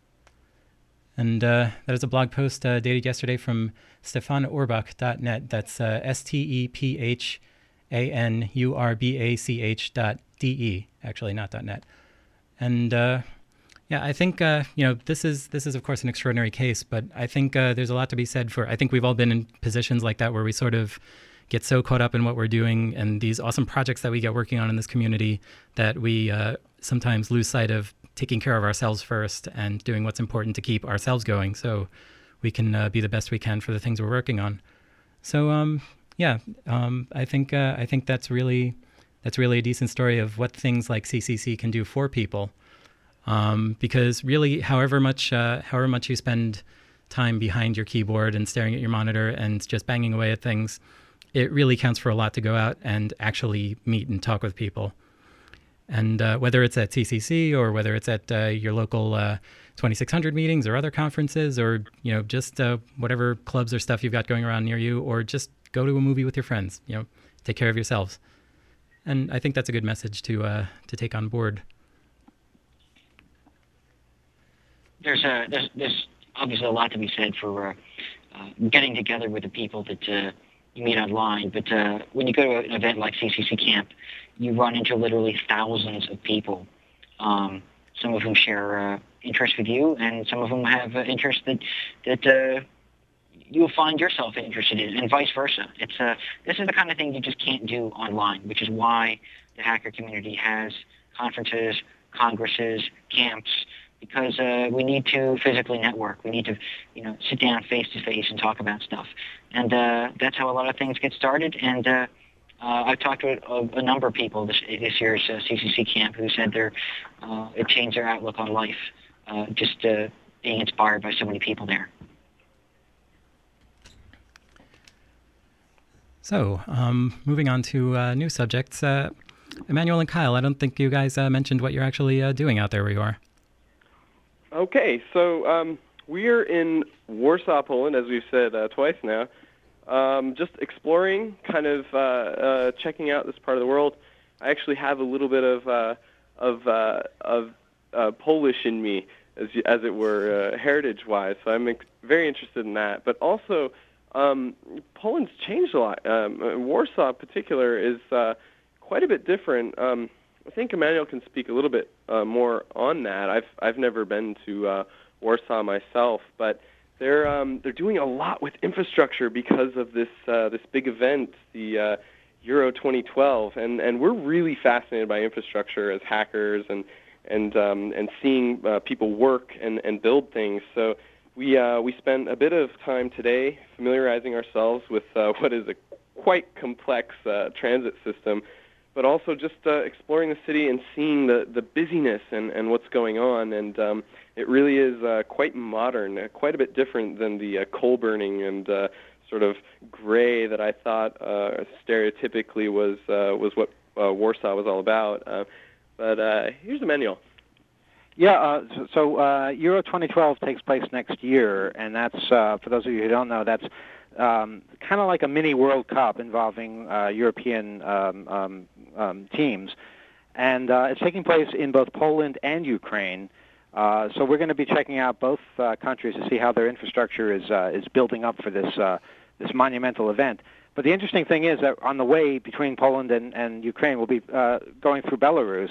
And uh, that is a blog post uh, dated yesterday from stefan urbach dot net. That's uh, S T E P H A N U R B A C H dot D E, actually, not .net. And uh, yeah, I think, uh, you know, this is, this is, of course, an extraordinary case, but I think uh, there's a lot to be said for, I think we've all been in positions like that where we sort of get so caught up in what we're doing and these awesome projects that we get working on in this community that we uh, sometimes lose sight of taking care of ourselves first and doing what's important to keep ourselves going so we can uh, be the best we can for the things we're working on. So, um, yeah, um, I think uh, I think that's really that's really a decent story of what things like C C C can do for people. Um, because really, however much uh, however much you spend time behind your keyboard and staring at your monitor and just banging away at things, it really counts for a lot to go out and actually meet and talk with people. And uh, whether it's at C C C or whether it's at uh, your local uh, twenty-six hundred meetings or other conferences or, you know, just uh, whatever clubs or stuff you've got going around near you, or just go to a movie with your friends, you know, take care of yourselves. And I think that's a good message to uh, to take on board. There's, a, there's, there's obviously a lot to be said for uh, uh, getting together with the people that uh, you meet online, but uh, when you go to an event like C C C Camp, you run into literally thousands of people, um, some of whom share uh, interests with you, and some of whom have uh, interests that that uh, you'll find yourself interested in, and vice versa. It's uh, this is the kind of thing you just can't do online, which is why the hacker community has conferences, congresses, camps, because uh, we need to physically network. We need to, you know, sit down face to face and talk about stuff. And uh, that's how a lot of things get started. And uh, uh, I've talked to a, a number of people this, this year's uh, C C C camp who said they're, uh, it changed their outlook on life, uh, just uh, being inspired by so many people there. So, um, moving on to uh, new subjects. Uh, Emmanuel and Kyle, I don't think you guys uh, mentioned what you're actually uh, doing out there where you are. Okay, so um, we're in Warsaw, Poland, as we've said uh, twice now, um, just exploring, kind of uh, uh, checking out this part of the world. I actually have a little bit of uh, of uh, of uh, Polish in me, as as it were, uh, heritage-wise. So I'm ex- very interested in that. But also, um, Poland's changed a lot. Um, Warsaw, in particular, is uh, quite a bit different. Um, I think Emmanuel can speak a little bit uh, more on that. I've I've never been to uh, Warsaw myself, but they're um, they're doing a lot with infrastructure because of this uh, this big event, the uh, Euro twenty twelve, and and we're really fascinated by infrastructure as hackers and and um, and seeing uh, people work and, and build things. So we uh, we spent a bit of time today familiarizing ourselves with uh, what is a quite complex uh, transit system, but also just uh, exploring the city and seeing the, the busyness and, and what's going on. And um, it really is uh, quite modern, uh, quite a bit different than the uh, coal burning and uh, sort of gray that I thought uh, stereotypically was uh, was what uh, Warsaw was all about. Uh, but uh, here's Emmanuel. Yeah, uh, so uh, Euro twenty twelve takes place next year, and that's, uh, for those of you who don't know, that's um, kind of like a mini World Cup involving uh, European um, um, um, teams. And uh, it's taking place in both Poland and Ukraine. Uh, so we're going to be checking out both uh, countries to see how their infrastructure is uh, is building up for this uh, this monumental event. But the interesting thing is that on the way between Poland and, and Ukraine, we'll be uh, going through Belarus,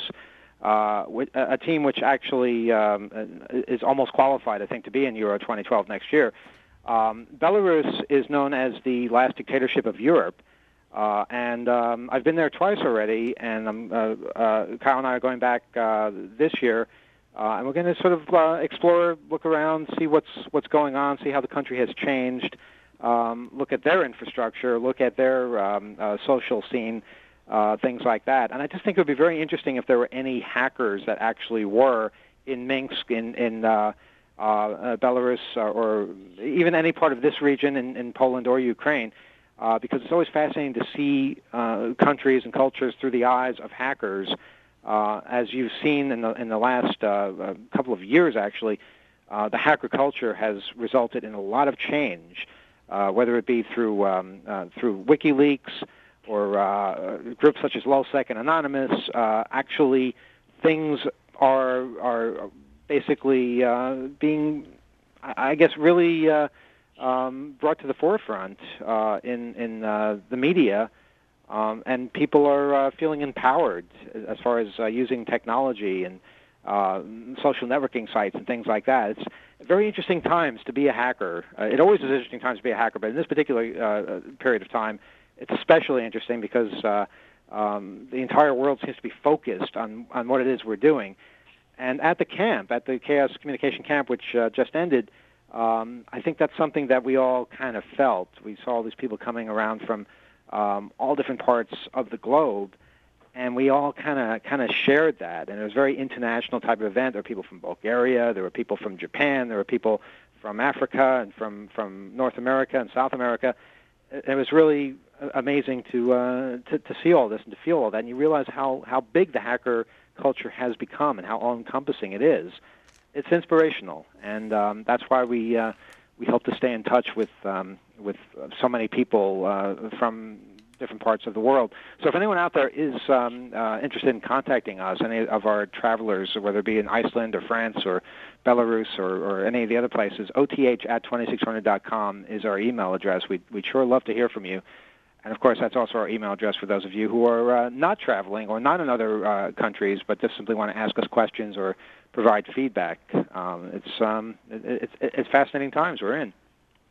uh, with a, a team which actually um, is almost qualified, I think, to be in Euro twenty twelve next year. Um, Belarus is known as the last dictatorship of Europe, uh, and um, I've been there twice already, and I'm, uh, uh, Kyle and I are going back uh, this year, uh, and we're going to sort of uh, explore, look around, see what's what's going on, see how the country has changed, um, look at their infrastructure, look at their um, uh, social scene, uh, things like that. And I just think it would be very interesting if there were any hackers that actually were in Minsk, in, in uh, uh, uh, Belarus, or, or even any part of this region in, in Poland or Ukraine, uh, because it's always fascinating to see uh, countries and cultures through the eyes of hackers. Uh, as you've seen in the, in the last uh, couple of years, actually, uh, the hacker culture has resulted in a lot of change, uh, whether it be through um, uh, through WikiLeaks or uh, groups such as LulzSec and Anonymous. Uh, actually, things are are basically uh, being, I guess, really uh, um, brought to the forefront uh, in in uh, the media, um, and people are uh, feeling empowered as far as uh, using technology and uh, social networking sites and things like that. It's very interesting times to be a hacker. Uh, it always is interesting times to be a hacker, but in this particular uh, period of time, it's especially interesting because uh, um, the entire world seems to be focused on, on what it is we're doing. And at the camp, at the Chaos Communication Camp, which uh, just ended, um, I think that's something that we all kind of felt. We saw all these people coming around from um, all different parts of the globe, and we all kind of kind of shared that. And it was a very international type of event. There were people from Bulgaria, there were people from Japan, there were people from Africa and from, from North America and South America. It was really amazing to, uh, to to see all this and to feel all that. And you realize how, how big the hacker culture has become and how all-encompassing it is. It's inspirational, and um, that's why we uh, we hope to stay in touch with um, with so many people uh, from different parts of the world. So if anyone out there is um, uh, interested in contacting us, any of our travelers, whether it be in Iceland or France or Belarus or, or any of the other places, O T H at twenty-six hundred dot com is our email address. We'd, we'd sure love to hear from you. And, of course, that's also our email address for those of you who are uh, not traveling or not in other uh, countries but just simply want to ask us questions or provide feedback. Um, it's, um, it, it's, it's fascinating times we're in.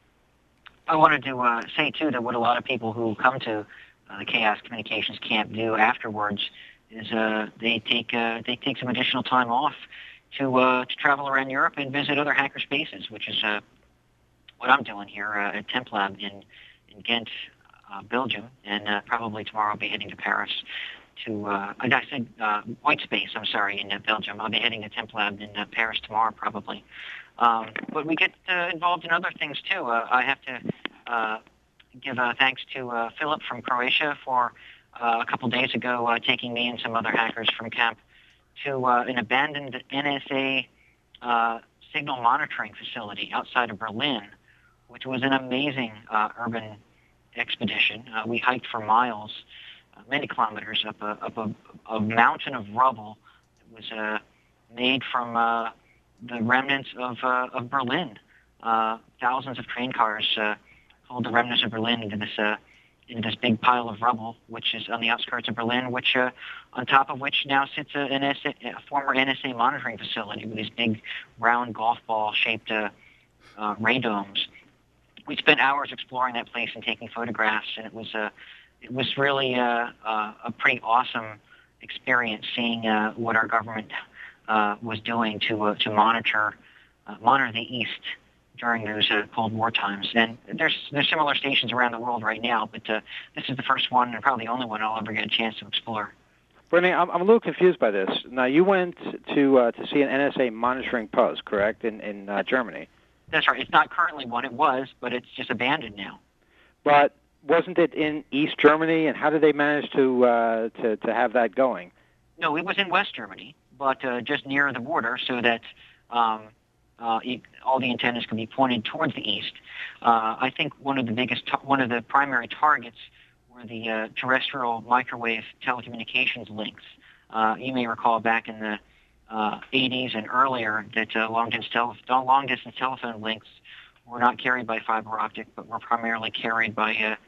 I wanted to uh, say, too, that what a lot of people who come to uh, the Chaos Communications Camp do afterwards is uh, they take uh, they take some additional time off to uh, to travel around Europe and visit other hacker spaces, which is uh, what I'm doing here uh, at TempLab in, in Ghent, uh, Belgium, and uh, probably tomorrow I'll be heading to Paris to, uh, I said uh, White Space, I'm sorry, in uh, Belgium. I'll be heading to TempLab in uh, Paris tomorrow probably. Um, but we get uh, involved in other things, too. Uh, I have to uh, give uh, thanks to uh, Philip from Croatia for uh, a couple days ago uh, taking me and some other hackers from camp to uh, an abandoned N S A uh, signal monitoring facility outside of Berlin, which was an amazing uh, urban expedition. Uh, we hiked for miles, uh, many kilometers, up a, up a, a mountain of rubble that was uh, made from uh, the remnants of, uh, of Berlin. Uh, thousands of train cars uh, hauled the remnants of Berlin into this uh, into this big pile of rubble, which is on the outskirts of Berlin, which uh, on top of which now sits a, an N S A, a former N S A monitoring facility with these big round golf ball-shaped uh, uh, ray domes. We spent hours exploring that place and taking photographs, and it was uh, it was really uh, uh, a pretty awesome experience seeing uh, what our government uh, was doing to uh, to monitor uh, monitor the East during those uh, Cold War times. And there's there's similar stations around the world right now, but uh, this is the first one and probably the only one I'll ever get a chance to explore. Brittany, I'm, I'm a little confused by this. Now, you went to uh, to see an N S A monitoring post, correct, in, in uh, Germany? That's right. It's not currently one. It was, but it's just abandoned now. But wasn't it in East Germany, and how did they manage to uh, to, to have that going? No, it was in West Germany, but uh, just near the border so that um, uh, it, all the antennas could be pointed towards the east. Uh, I think one of the biggest, ta- one of the primary targets were the uh, terrestrial microwave telecommunications links. Uh, you may recall back in the uh, eighties and earlier that uh, long-distance, tele- long-distance telephone links were not carried by fiber optic, but were primarily carried by uh,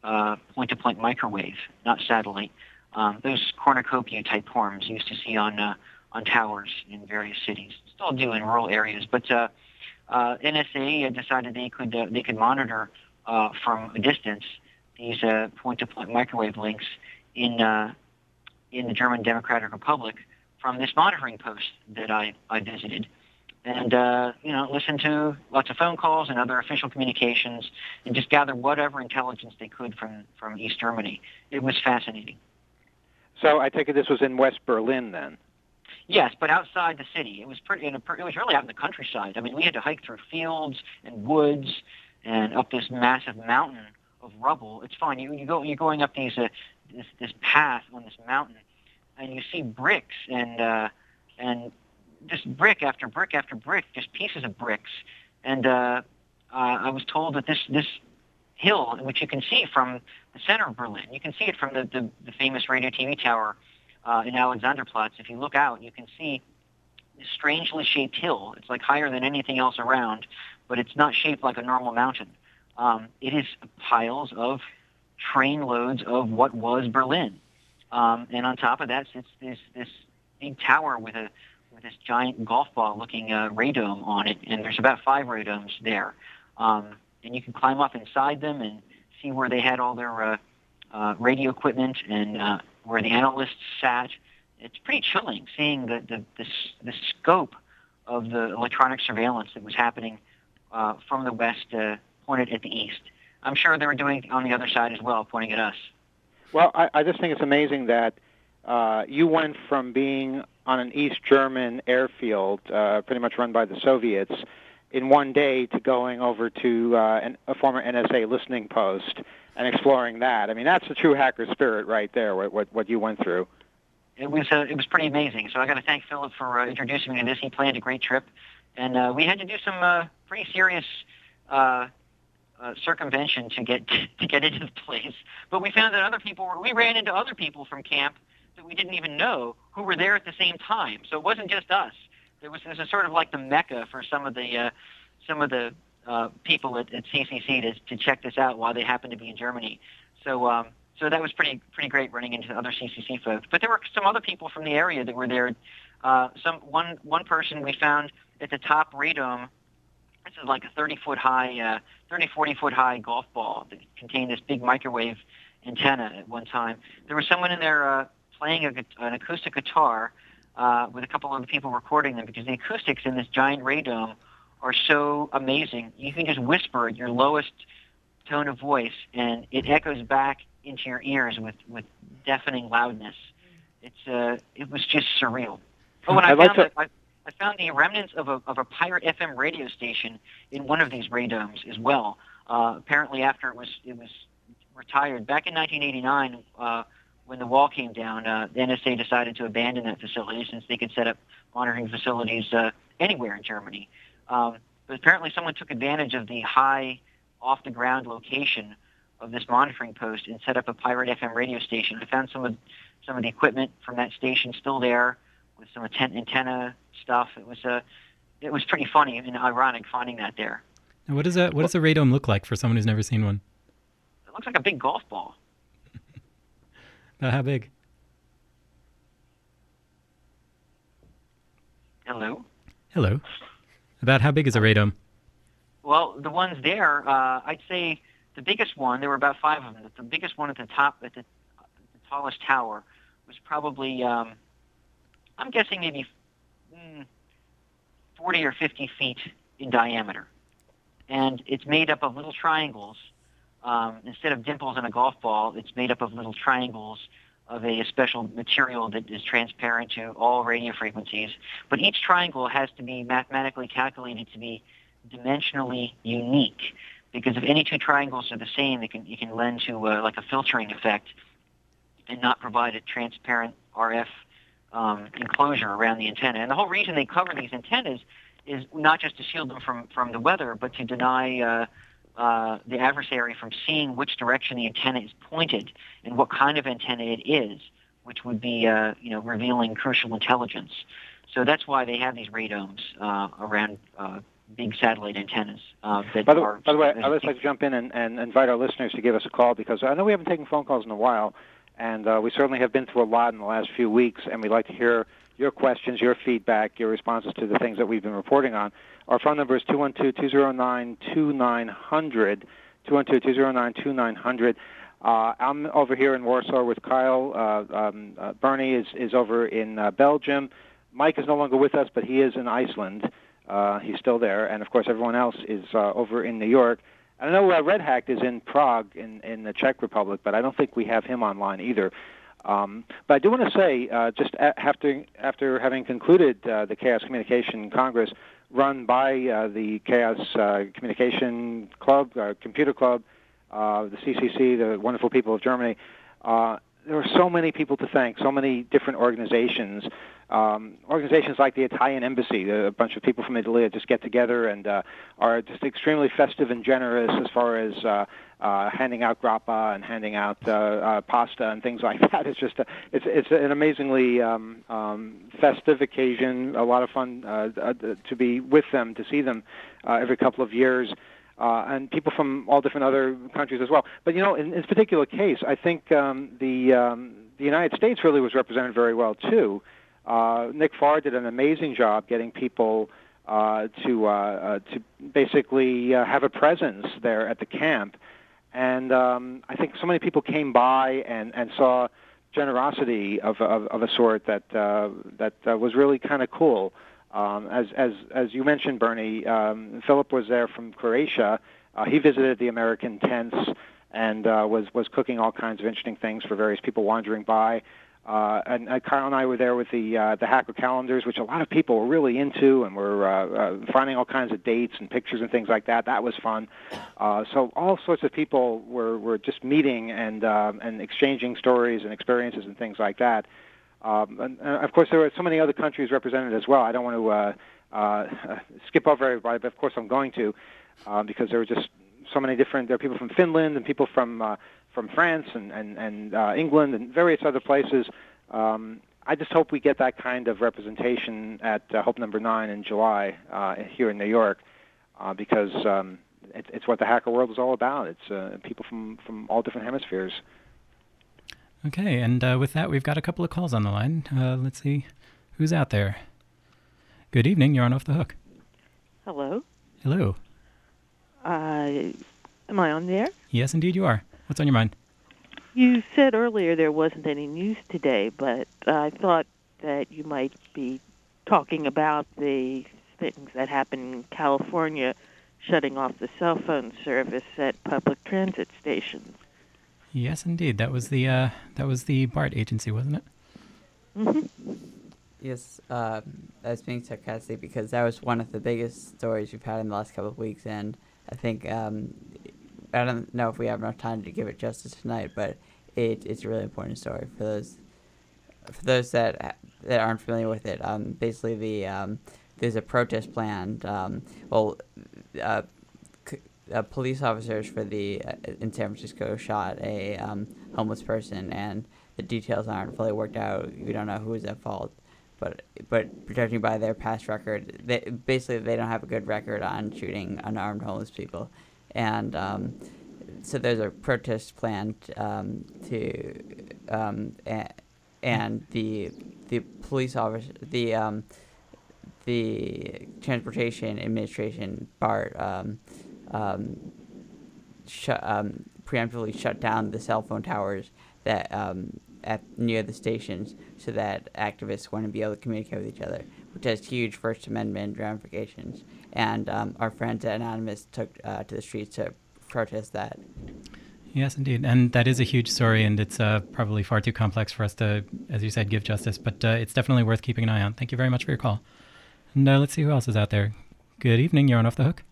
uh, point-to-point microwave, not satellite. Um, those cornucopia-type horns you used to see on uh, on towers in various cities. Still do in rural areas, but uh, uh, N S A decided they could uh, they could monitor uh, from a distance these uh, point-to-point microwave links in uh, in the German Democratic Republic from this monitoring post that I, I visited. And, uh, you know, listen to lots of phone calls and other official communications and just gather whatever intelligence they could from, from East Germany. It was fascinating. So I take it this was in West Berlin then? Yes, but outside the city. It was pretty. In a, it was really out in the countryside. I mean, we had to hike through fields and woods and up this massive mountain of rubble. It's fun. You you go you're going up these uh, this this path on this mountain, and you see bricks and uh, and just brick after brick after brick, just pieces of bricks. And uh, uh, I was told that this this hill, which you can see from the center of Berlin, you can see it from the the, the famous radio T V tower uh, in Alexanderplatz. If you look out, you can see this strangely shaped hill. It's like higher than anything else around, but it's not shaped like a normal mountain. Um, it is piles of train loads of what was Berlin, um, and on top of that sits this this big tower with a with this giant golf ball looking uh, radome on it, and there's about five radomes there. Um, and you can climb up inside them and see where they had all their uh, uh, radio equipment and uh, where the analysts sat. It's pretty chilling seeing the, the, the, the scope of the electronic surveillance that was happening uh, from the west uh, pointed at the east. I'm sure they were doing it on the other side as well, pointing at us. Well, I, I just think it's amazing that uh, you went from being on an East German airfield, uh, pretty much run by the Soviets, in one day to going over to uh, an, a former N S A listening post and exploring that. I mean, that's the true hacker spirit right there, what, what, what you went through. It was uh, it was pretty amazing. So I got to thank Philip for uh, introducing me to this. He planned a great trip, and uh, we had to do some uh, pretty serious uh, uh, circumvention to get to get into the place. But we found that other people were, we ran into other people from camp that we didn't even know who were there at the same time. So it wasn't just us. There was this is sort of like the mecca for some of the uh, some of the uh, people at, at C C C to to check this out while they happened to be in Germany. So. Um, So that was pretty pretty great running into other C C C folks. But there were some other people from the area that were there. Uh, some one one person we found at the top radome. This is like a thirty foot high, uh, thirty, forty foot high golf ball that contained this big microwave antenna at one time. There was someone in there uh, playing a, an acoustic guitar uh, with a couple of people recording them, because the acoustics in this giant radome are so amazing. You can just whisper at your lowest tone of voice, and it echoes back into your ears with, with deafening loudness. It's uh, it was just surreal. Oh, and I I'd like found to... that I, I found the remnants of a of a pirate F M radio station in one of these radomes as well. Uh, apparently, after it was it was retired back in nineteen eighty-nine, uh, when the wall came down, uh, the N S A decided to abandon that facility since they could set up monitoring facilities uh, anywhere in Germany. Um, but apparently, someone took advantage of the high off the ground location of this monitoring post and set up a pirate F M radio station. I found some of some of the equipment from that station still there, with some atten- antenna stuff. It was uh, it was pretty funny and ironic finding that there. Now, what does a what does a radome look like for someone who's never seen one? It looks like a big golf ball. About how big? Hello. Hello. About how big is a radome? Well, the ones there, uh, I'd say. The biggest one, there were about five of them. The biggest one at the top, at the, the tallest tower, was probably, um, I'm guessing maybe mm, forty or fifty feet in diameter. And it's made up of little triangles. Um, instead of dimples in a golf ball, it's made up of little triangles of a, a special material that is transparent to all radio frequencies. But each triangle has to be mathematically calculated to be dimensionally unique. Because if any two triangles are the same, they can you can lend to uh, like a filtering effect and not provide a transparent R F um, enclosure around the antenna. And the whole reason they cover these antennas is not just to shield them from, from the weather, but to deny uh, uh, the adversary from seeing which direction the antenna is pointed and what kind of antenna it is, which would be uh, you know revealing crucial intelligence. So that's why they have these radomes uh, around uh, big satellite antennas. Uh, that By the, are, by the way, I'd just like to jump in and, and invite our listeners to give us a call, because I know we haven't taken phone calls in a while, and uh, we certainly have been through a lot in the last few weeks, and we'd like to hear your questions, your feedback, your responses to the things that we've been reporting on. Our phone number is two one two, two zero nine, two nine zero zero, two one two, two zero nine, two nine zero zero. Uh, I'm over here in Warsaw with Kyle. Uh, um, uh, Bernie is, is over in uh, Belgium. Mike is no longer with us, but he is in Iceland. Uh, he's still there. And, of course, everyone else is uh, over in New York. I know uh, Red Hack is in Prague in, in the Czech Republic, but I don't think we have him online either. Um, but I do want to say, uh, just a- after after having concluded uh, the Chaos Communication Congress run by uh, the Chaos uh, Communication Club, uh, Computer Club, uh, the C C C, the wonderful people of Germany, uh, there were so many people to thank, so many different organizations. Um, organizations like the Italian Embassy, a bunch of people from Italy that just get together and uh, are just extremely festive and generous as far as uh, uh, handing out grappa and handing out uh, uh, pasta and things like that. It's just a, it's it's an amazingly um, um, festive occasion. A lot of fun uh, uh, to be with them, to see them uh, every couple of years. Uh, and people from all different other countries as well. But, you know, in, in this particular case, I think um, the um, the United States really was represented very well, too. Uh, Nick Farr did an amazing job getting people uh, to uh, uh, to basically uh, have a presence there at the camp. And um, I think so many people came by and, and saw generosity of, of, of a sort that, uh, that uh, was really kind of cool. Um, as as as you mentioned, Bernie, um, Philip was there from Croatia. Uh, he visited the American tents and uh, was was cooking all kinds of interesting things for various people wandering by. Uh, and uh, Kyle and I were there with the uh, the hacker calendars, which a lot of people were really into, and were uh, uh, finding all kinds of dates and pictures and things like that. That was fun. Uh, so all sorts of people were, were just meeting and uh, and exchanging stories and experiences and things like that. Um, and, and of course, there were so many other countries represented as well. I don't want to uh, uh, skip over everybody, but of course I'm going to, uh, because there were just so many different. There are people from Finland and people from uh, from France and and, and uh, England and various other places. Um, I just hope we get that kind of representation at uh, Hope Number Nine in July uh, here in New York, uh, because um, it, it's what the hacker world is all about. It's uh, people from, from all different hemispheres. Okay, and uh, with that, we've got a couple of calls on the line. Uh, let's see who's out there. Good evening. You're on Off the Hook. Hello. Hello. Uh, am I on there? Yes, indeed you are. What's on your mind? You said earlier there wasn't any news today, but I thought that you might be talking about the things that happened in California, shutting off the cell phone service at public transit stations. Yes, indeed. That was the uh, that was the BART agency, wasn't it? Mm-hmm. Yes, uh, I was being sarcastic because that was one of the biggest stories we've had in the last couple of weeks, and I think um, I don't know if we have enough time to give it justice tonight, but it it's a really important story for those for those that that aren't familiar with it. Um, basically, the um, there's a protest planned. Um, well, uh, c- uh, police officers for the uh, in San Francisco shot a um, homeless person, and the details aren't fully worked out. We don't know who is at fault, but but judging by their past record, they basically they don't have a good record on shooting unarmed homeless people, and um, so there's a protest planned um, to um, a, and the the police officer the um, the Transportation Administration BART um, um, sh- um, preemptively shut down the cell phone towers that um, at near the stations so that activists wouldn't be able to communicate with each other, which has huge First Amendment ramifications. And um, our friends at Anonymous took uh, to the streets to protest that. Yes, indeed. And that is a huge story, and it's uh, probably far too complex for us to, as you said, give justice. But uh, it's definitely worth keeping an eye on. Thank you very much for your call. And uh, let's see who else is out there. Good evening. You're on Off the Hook.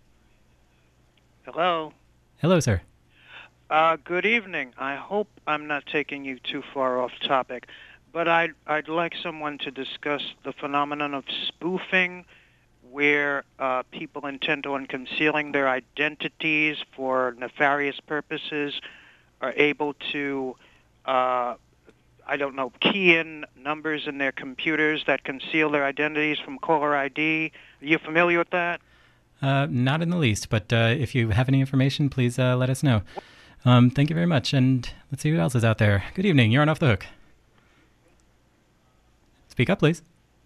Hello. Hello, sir. Uh, good evening. I hope I'm not taking you too far off topic, but I'd, I'd like someone to discuss the phenomenon of spoofing, where uh, people intent on concealing their identities for nefarious purposes are able to, uh, I don't know, key in numbers in their computers that conceal their identities from caller I D. Are you familiar with that? Uh, not in the least, but uh, if you have any information, please uh, let us know. Um, thank you very much, and let's see who else is out there. Good evening, you're on Off the Hook. Speak up, please.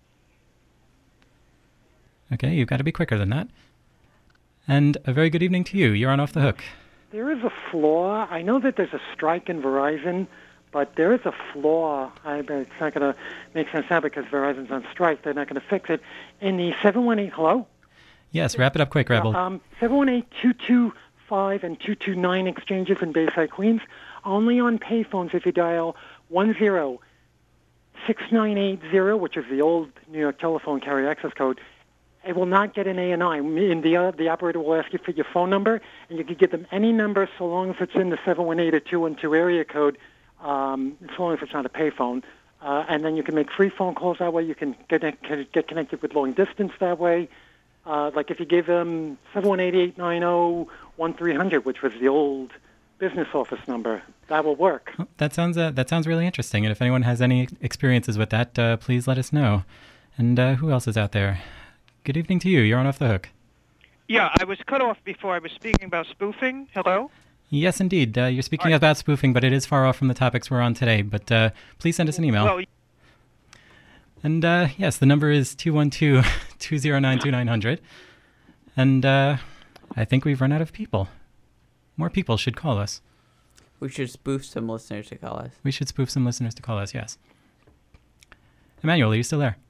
Okay, you've got to be quicker than that. And a very good evening to you, you're on Off the Hook. There is a flaw. I know that there's a strike in Verizon, but there is a flaw. I, it's not going to make sense now because Verizon's on strike. They're not going to fix it. In the seven one eight, hello? Yes, wrap it up quick, Rebel. Um, seven one eight, two two five and two two nine exchanges in Bayside, Queens. Only on payphones if you dial one zero six nine eight zero, which is the old New York telephone carrier access code. It will not get an A and I. And the, uh, the operator will ask you for your phone number, and you can give them any number so long as it's in the seven one eight or two one two area code, um, as long as it's not a payphone. Uh, and then you can make free phone calls that way. You can get, get connected with long distance that way. Uh, like if you give them seven one eight, eight nine zero, one three hundred, which was the old business office number, that will work. Oh, that sounds uh, that sounds really interesting. And if anyone has any experiences with that, uh, please let us know. And uh, who else is out there? Good evening to you. You're on Off the Hook. Yeah, I was cut off before I was speaking about spoofing. Hello? Yes, indeed. Uh, you're speaking right. about spoofing, but it is far off from the topics we're on today. But uh, please send us an email. Well, And uh, yes, the number is two one two, two zero nine, two nine zero zero. And uh, I think we've run out of people. More people should call us. We should spoof some listeners to call us. We should spoof some listeners to call us, yes. Emmanuel, are you still there?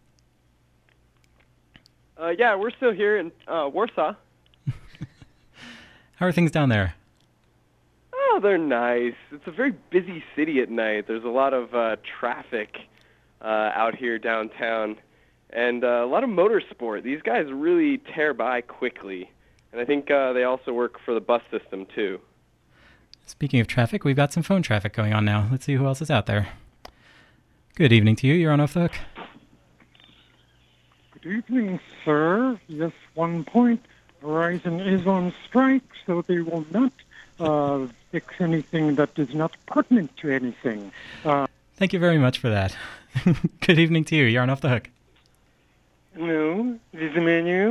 Uh, yeah, we're still here in uh, Warsaw. How are things down there? Oh, they're nice. It's a very busy city at night. There's a lot of uh, traffic uh, out here downtown, and uh, a lot of motorsport. These guys really tear by quickly, and I think uh, they also work for the bus system, too. Speaking of traffic, we've got some phone traffic going on now. Let's see who else is out there. Good evening to you. You're on Off the Hook. Good evening, sir. Yes, one point. Verizon is on strike, so they will not uh, fix anything that is not pertinent to anything. Uh, Thank you very much for that. Good evening to you. You're on Off the Hook. No, this is Emmanuel.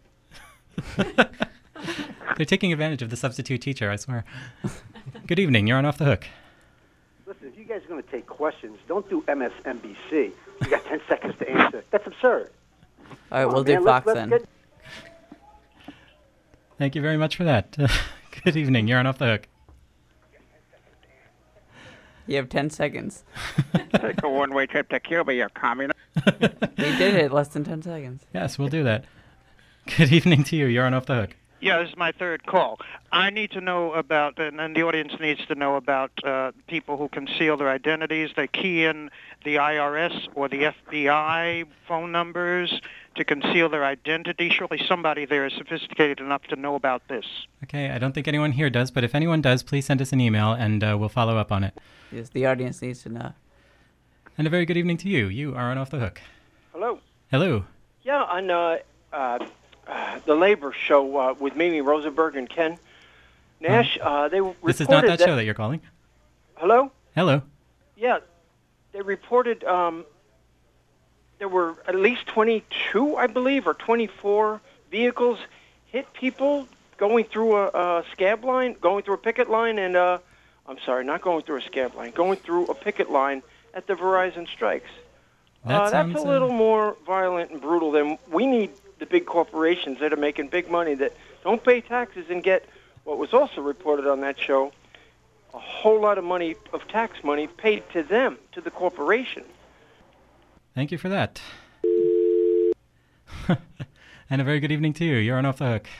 They're taking advantage of the substitute teacher, I swear. Good evening. You're on Off the Hook. Listen, if you guys are going to take questions, don't do M S N B C. You got ten seconds to answer. That's absurd. All right, Come we'll on, do man, Fox let's, then. let's get... Thank you very much for that. Good evening. You're on Off the Hook. You have ten seconds. Take a one-way trip to Cuba, you communist. We did it less than ten seconds. Yes, we'll do that. Good evening to you. You're on Off the Hook. Yeah, this is my third call. I need to know about, and, and the audience needs to know about uh, people who conceal their identities. They key in the I R S or the F B I phone numbers to conceal their identity. Surely somebody there is sophisticated enough to know about this. Okay, I don't think anyone here does, but if anyone does, please send us an email and uh, we'll follow up on it. Yes, the audience needs to know. And a very good evening to you. You are on Off the Hook. Hello. Hello. Yeah, on uh, uh, uh, the Labor Show uh, with Mimi Rosenberg and Ken Nash, um, uh, they reported This is not that, that show that you're calling. Hello? Hello. Yeah, they reported um, there were at least twenty-two, I believe, or twenty-four vehicles hit people going through a, a scab line, going through a picket line, and uh, I'm sorry, not going through a scab line, going through a picket line at the Verizon strikes. That uh, sounds, that's a little uh... more violent and brutal than we need. The big corporations that are making big money that don't pay taxes and get what was also reported on that show, a whole lot of money of tax money paid to them, to the corporation. Thank you for that. And a very good evening to you. You're on Off the Hook.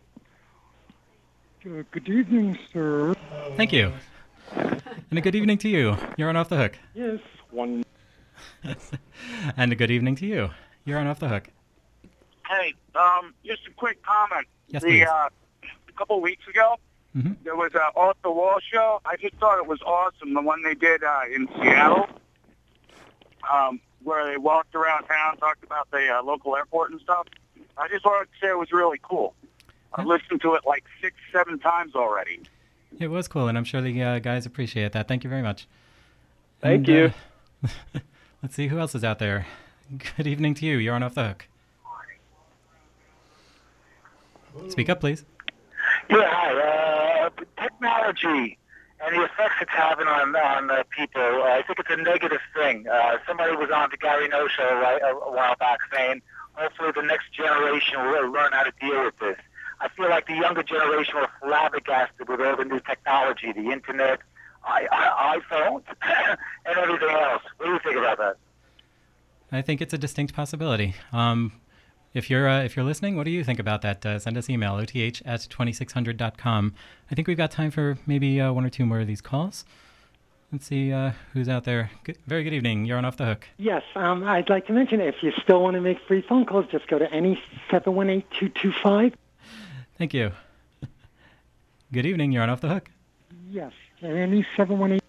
Uh, good evening, sir. Thank you. And a good evening to you. You're on Off the Hook. Yes, one. And a good evening to you. You're on Off the Hook. Hey, um, just a quick comment. Yes, the, please. Uh, a couple of weeks ago, mm-hmm. there was an Off the Wall show. I just thought it was awesome, the one they did uh, in Seattle, um, where they walked around town, talked about the uh, local airport and stuff. I just wanted to say it was really cool. I've listened to it like six, seven times already. It was cool, and I'm sure the uh, guys appreciate that. Thank you very much. Thank and, you. Uh, let's see who else is out there. Good evening to you. You're on Off the Hook. Speak up, please. Yeah, hi. Uh, technology and the effects it's having on on uh, people, uh, I think it's a negative thing. Uh, somebody was on the Gary No show right, a, a while back saying, hopefully the next generation will learn how to deal with this. I feel like the younger generation are flabbergasted with all the new technology, the internet, I, I, iPhones, and everything else. What do you think about that? I think it's a distinct possibility. Um, if you're uh, if you're listening, what do you think about that? Uh, send us email, O T H at twenty-six hundred dot com. I think we've got time for maybe uh, one or two more of these calls. Let's see uh, who's out there. Good, very good evening. You're on Off the Hook. Yes, um, I'd like to mention, if you still want to make free phone calls, just go to any seven one eight, two two five. Thank you. Good evening. You're on Off the Hook. Yes, any seven one eight.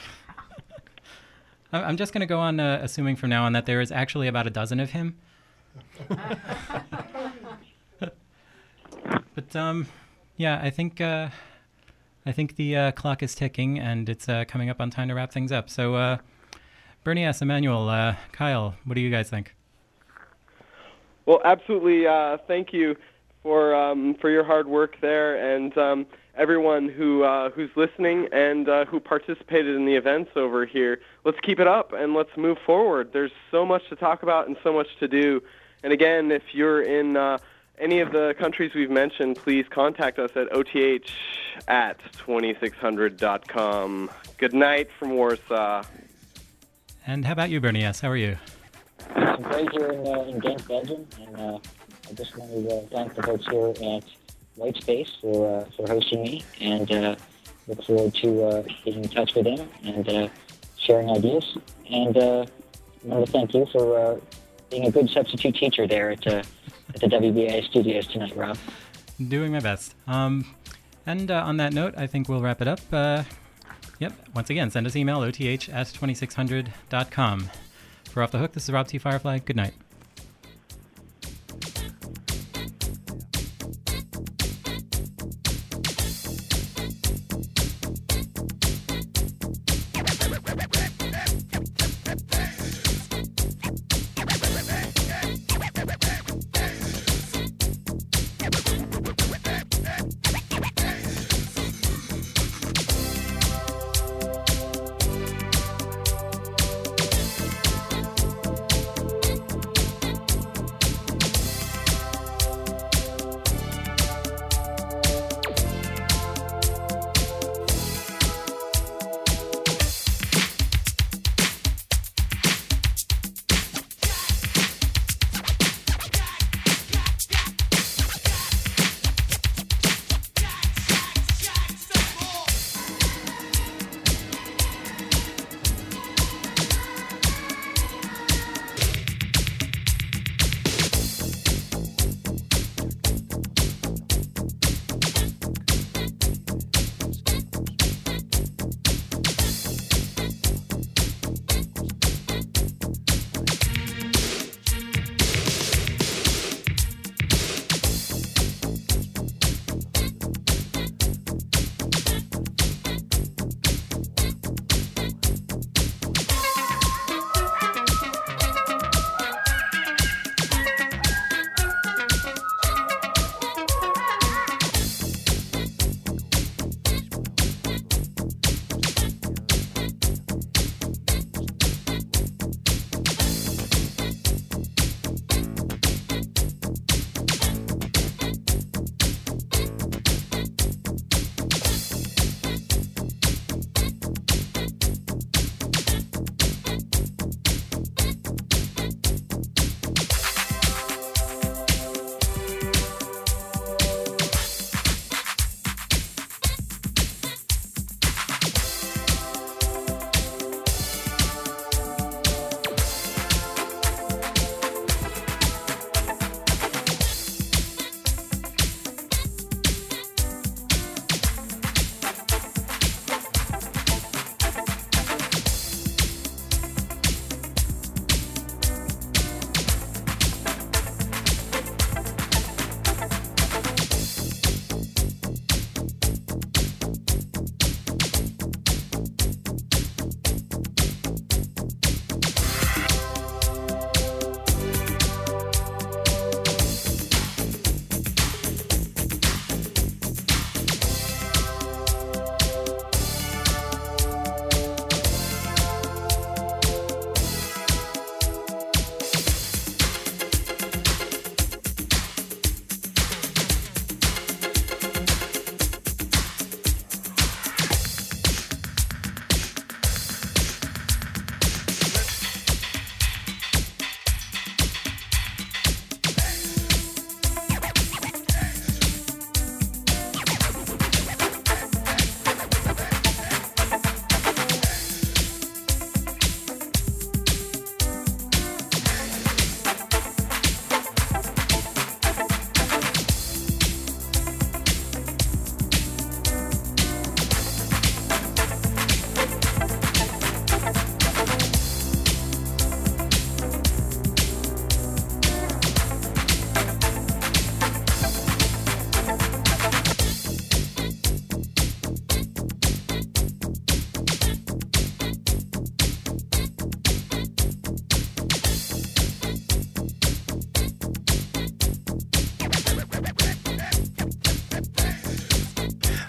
I'm just going to go on uh, assuming from now on that there is actually about a dozen of him. But um, yeah, I think uh, I think the uh, clock is ticking and it's uh, coming up on time to wrap things up. So, uh, Bernie S., Emmanuel, uh, Kyle, what do you guys think? Well, absolutely. Uh, thank you for um, for your hard work there, and um, everyone who uh, who's listening and uh, who participated in the events over here. Let's keep it up and let's move forward. There's so much to talk about and so much to do. And again, if you're in uh, any of the countries we've mentioned, please contact us at O T H at twenty-six hundred dot com. Good night from Warsaw. And how about you, Bernie S.? How are you? I'm great here in, uh, in Ghent, Belgium, and uh, I just want to uh, thank the folks here at White Space for uh, for hosting me, and uh, look forward to uh, getting in touch with them and uh, sharing ideas. And uh, I want to thank you for uh, being a good substitute teacher there at uh, at the W B A studios tonight, Rob. Doing my best. Um, and uh, on that note, I think we'll wrap it up. Uh, yep. Once again, send us email, O T H at twenty-six hundred dot com. For Off the Hook, this is Rob T. Firefly. Good night.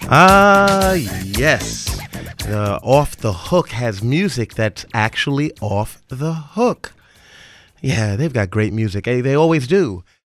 Ah, yes. Uh, Off the Hook has music that's actually off the hook. Yeah, they've got great music. They, they always do.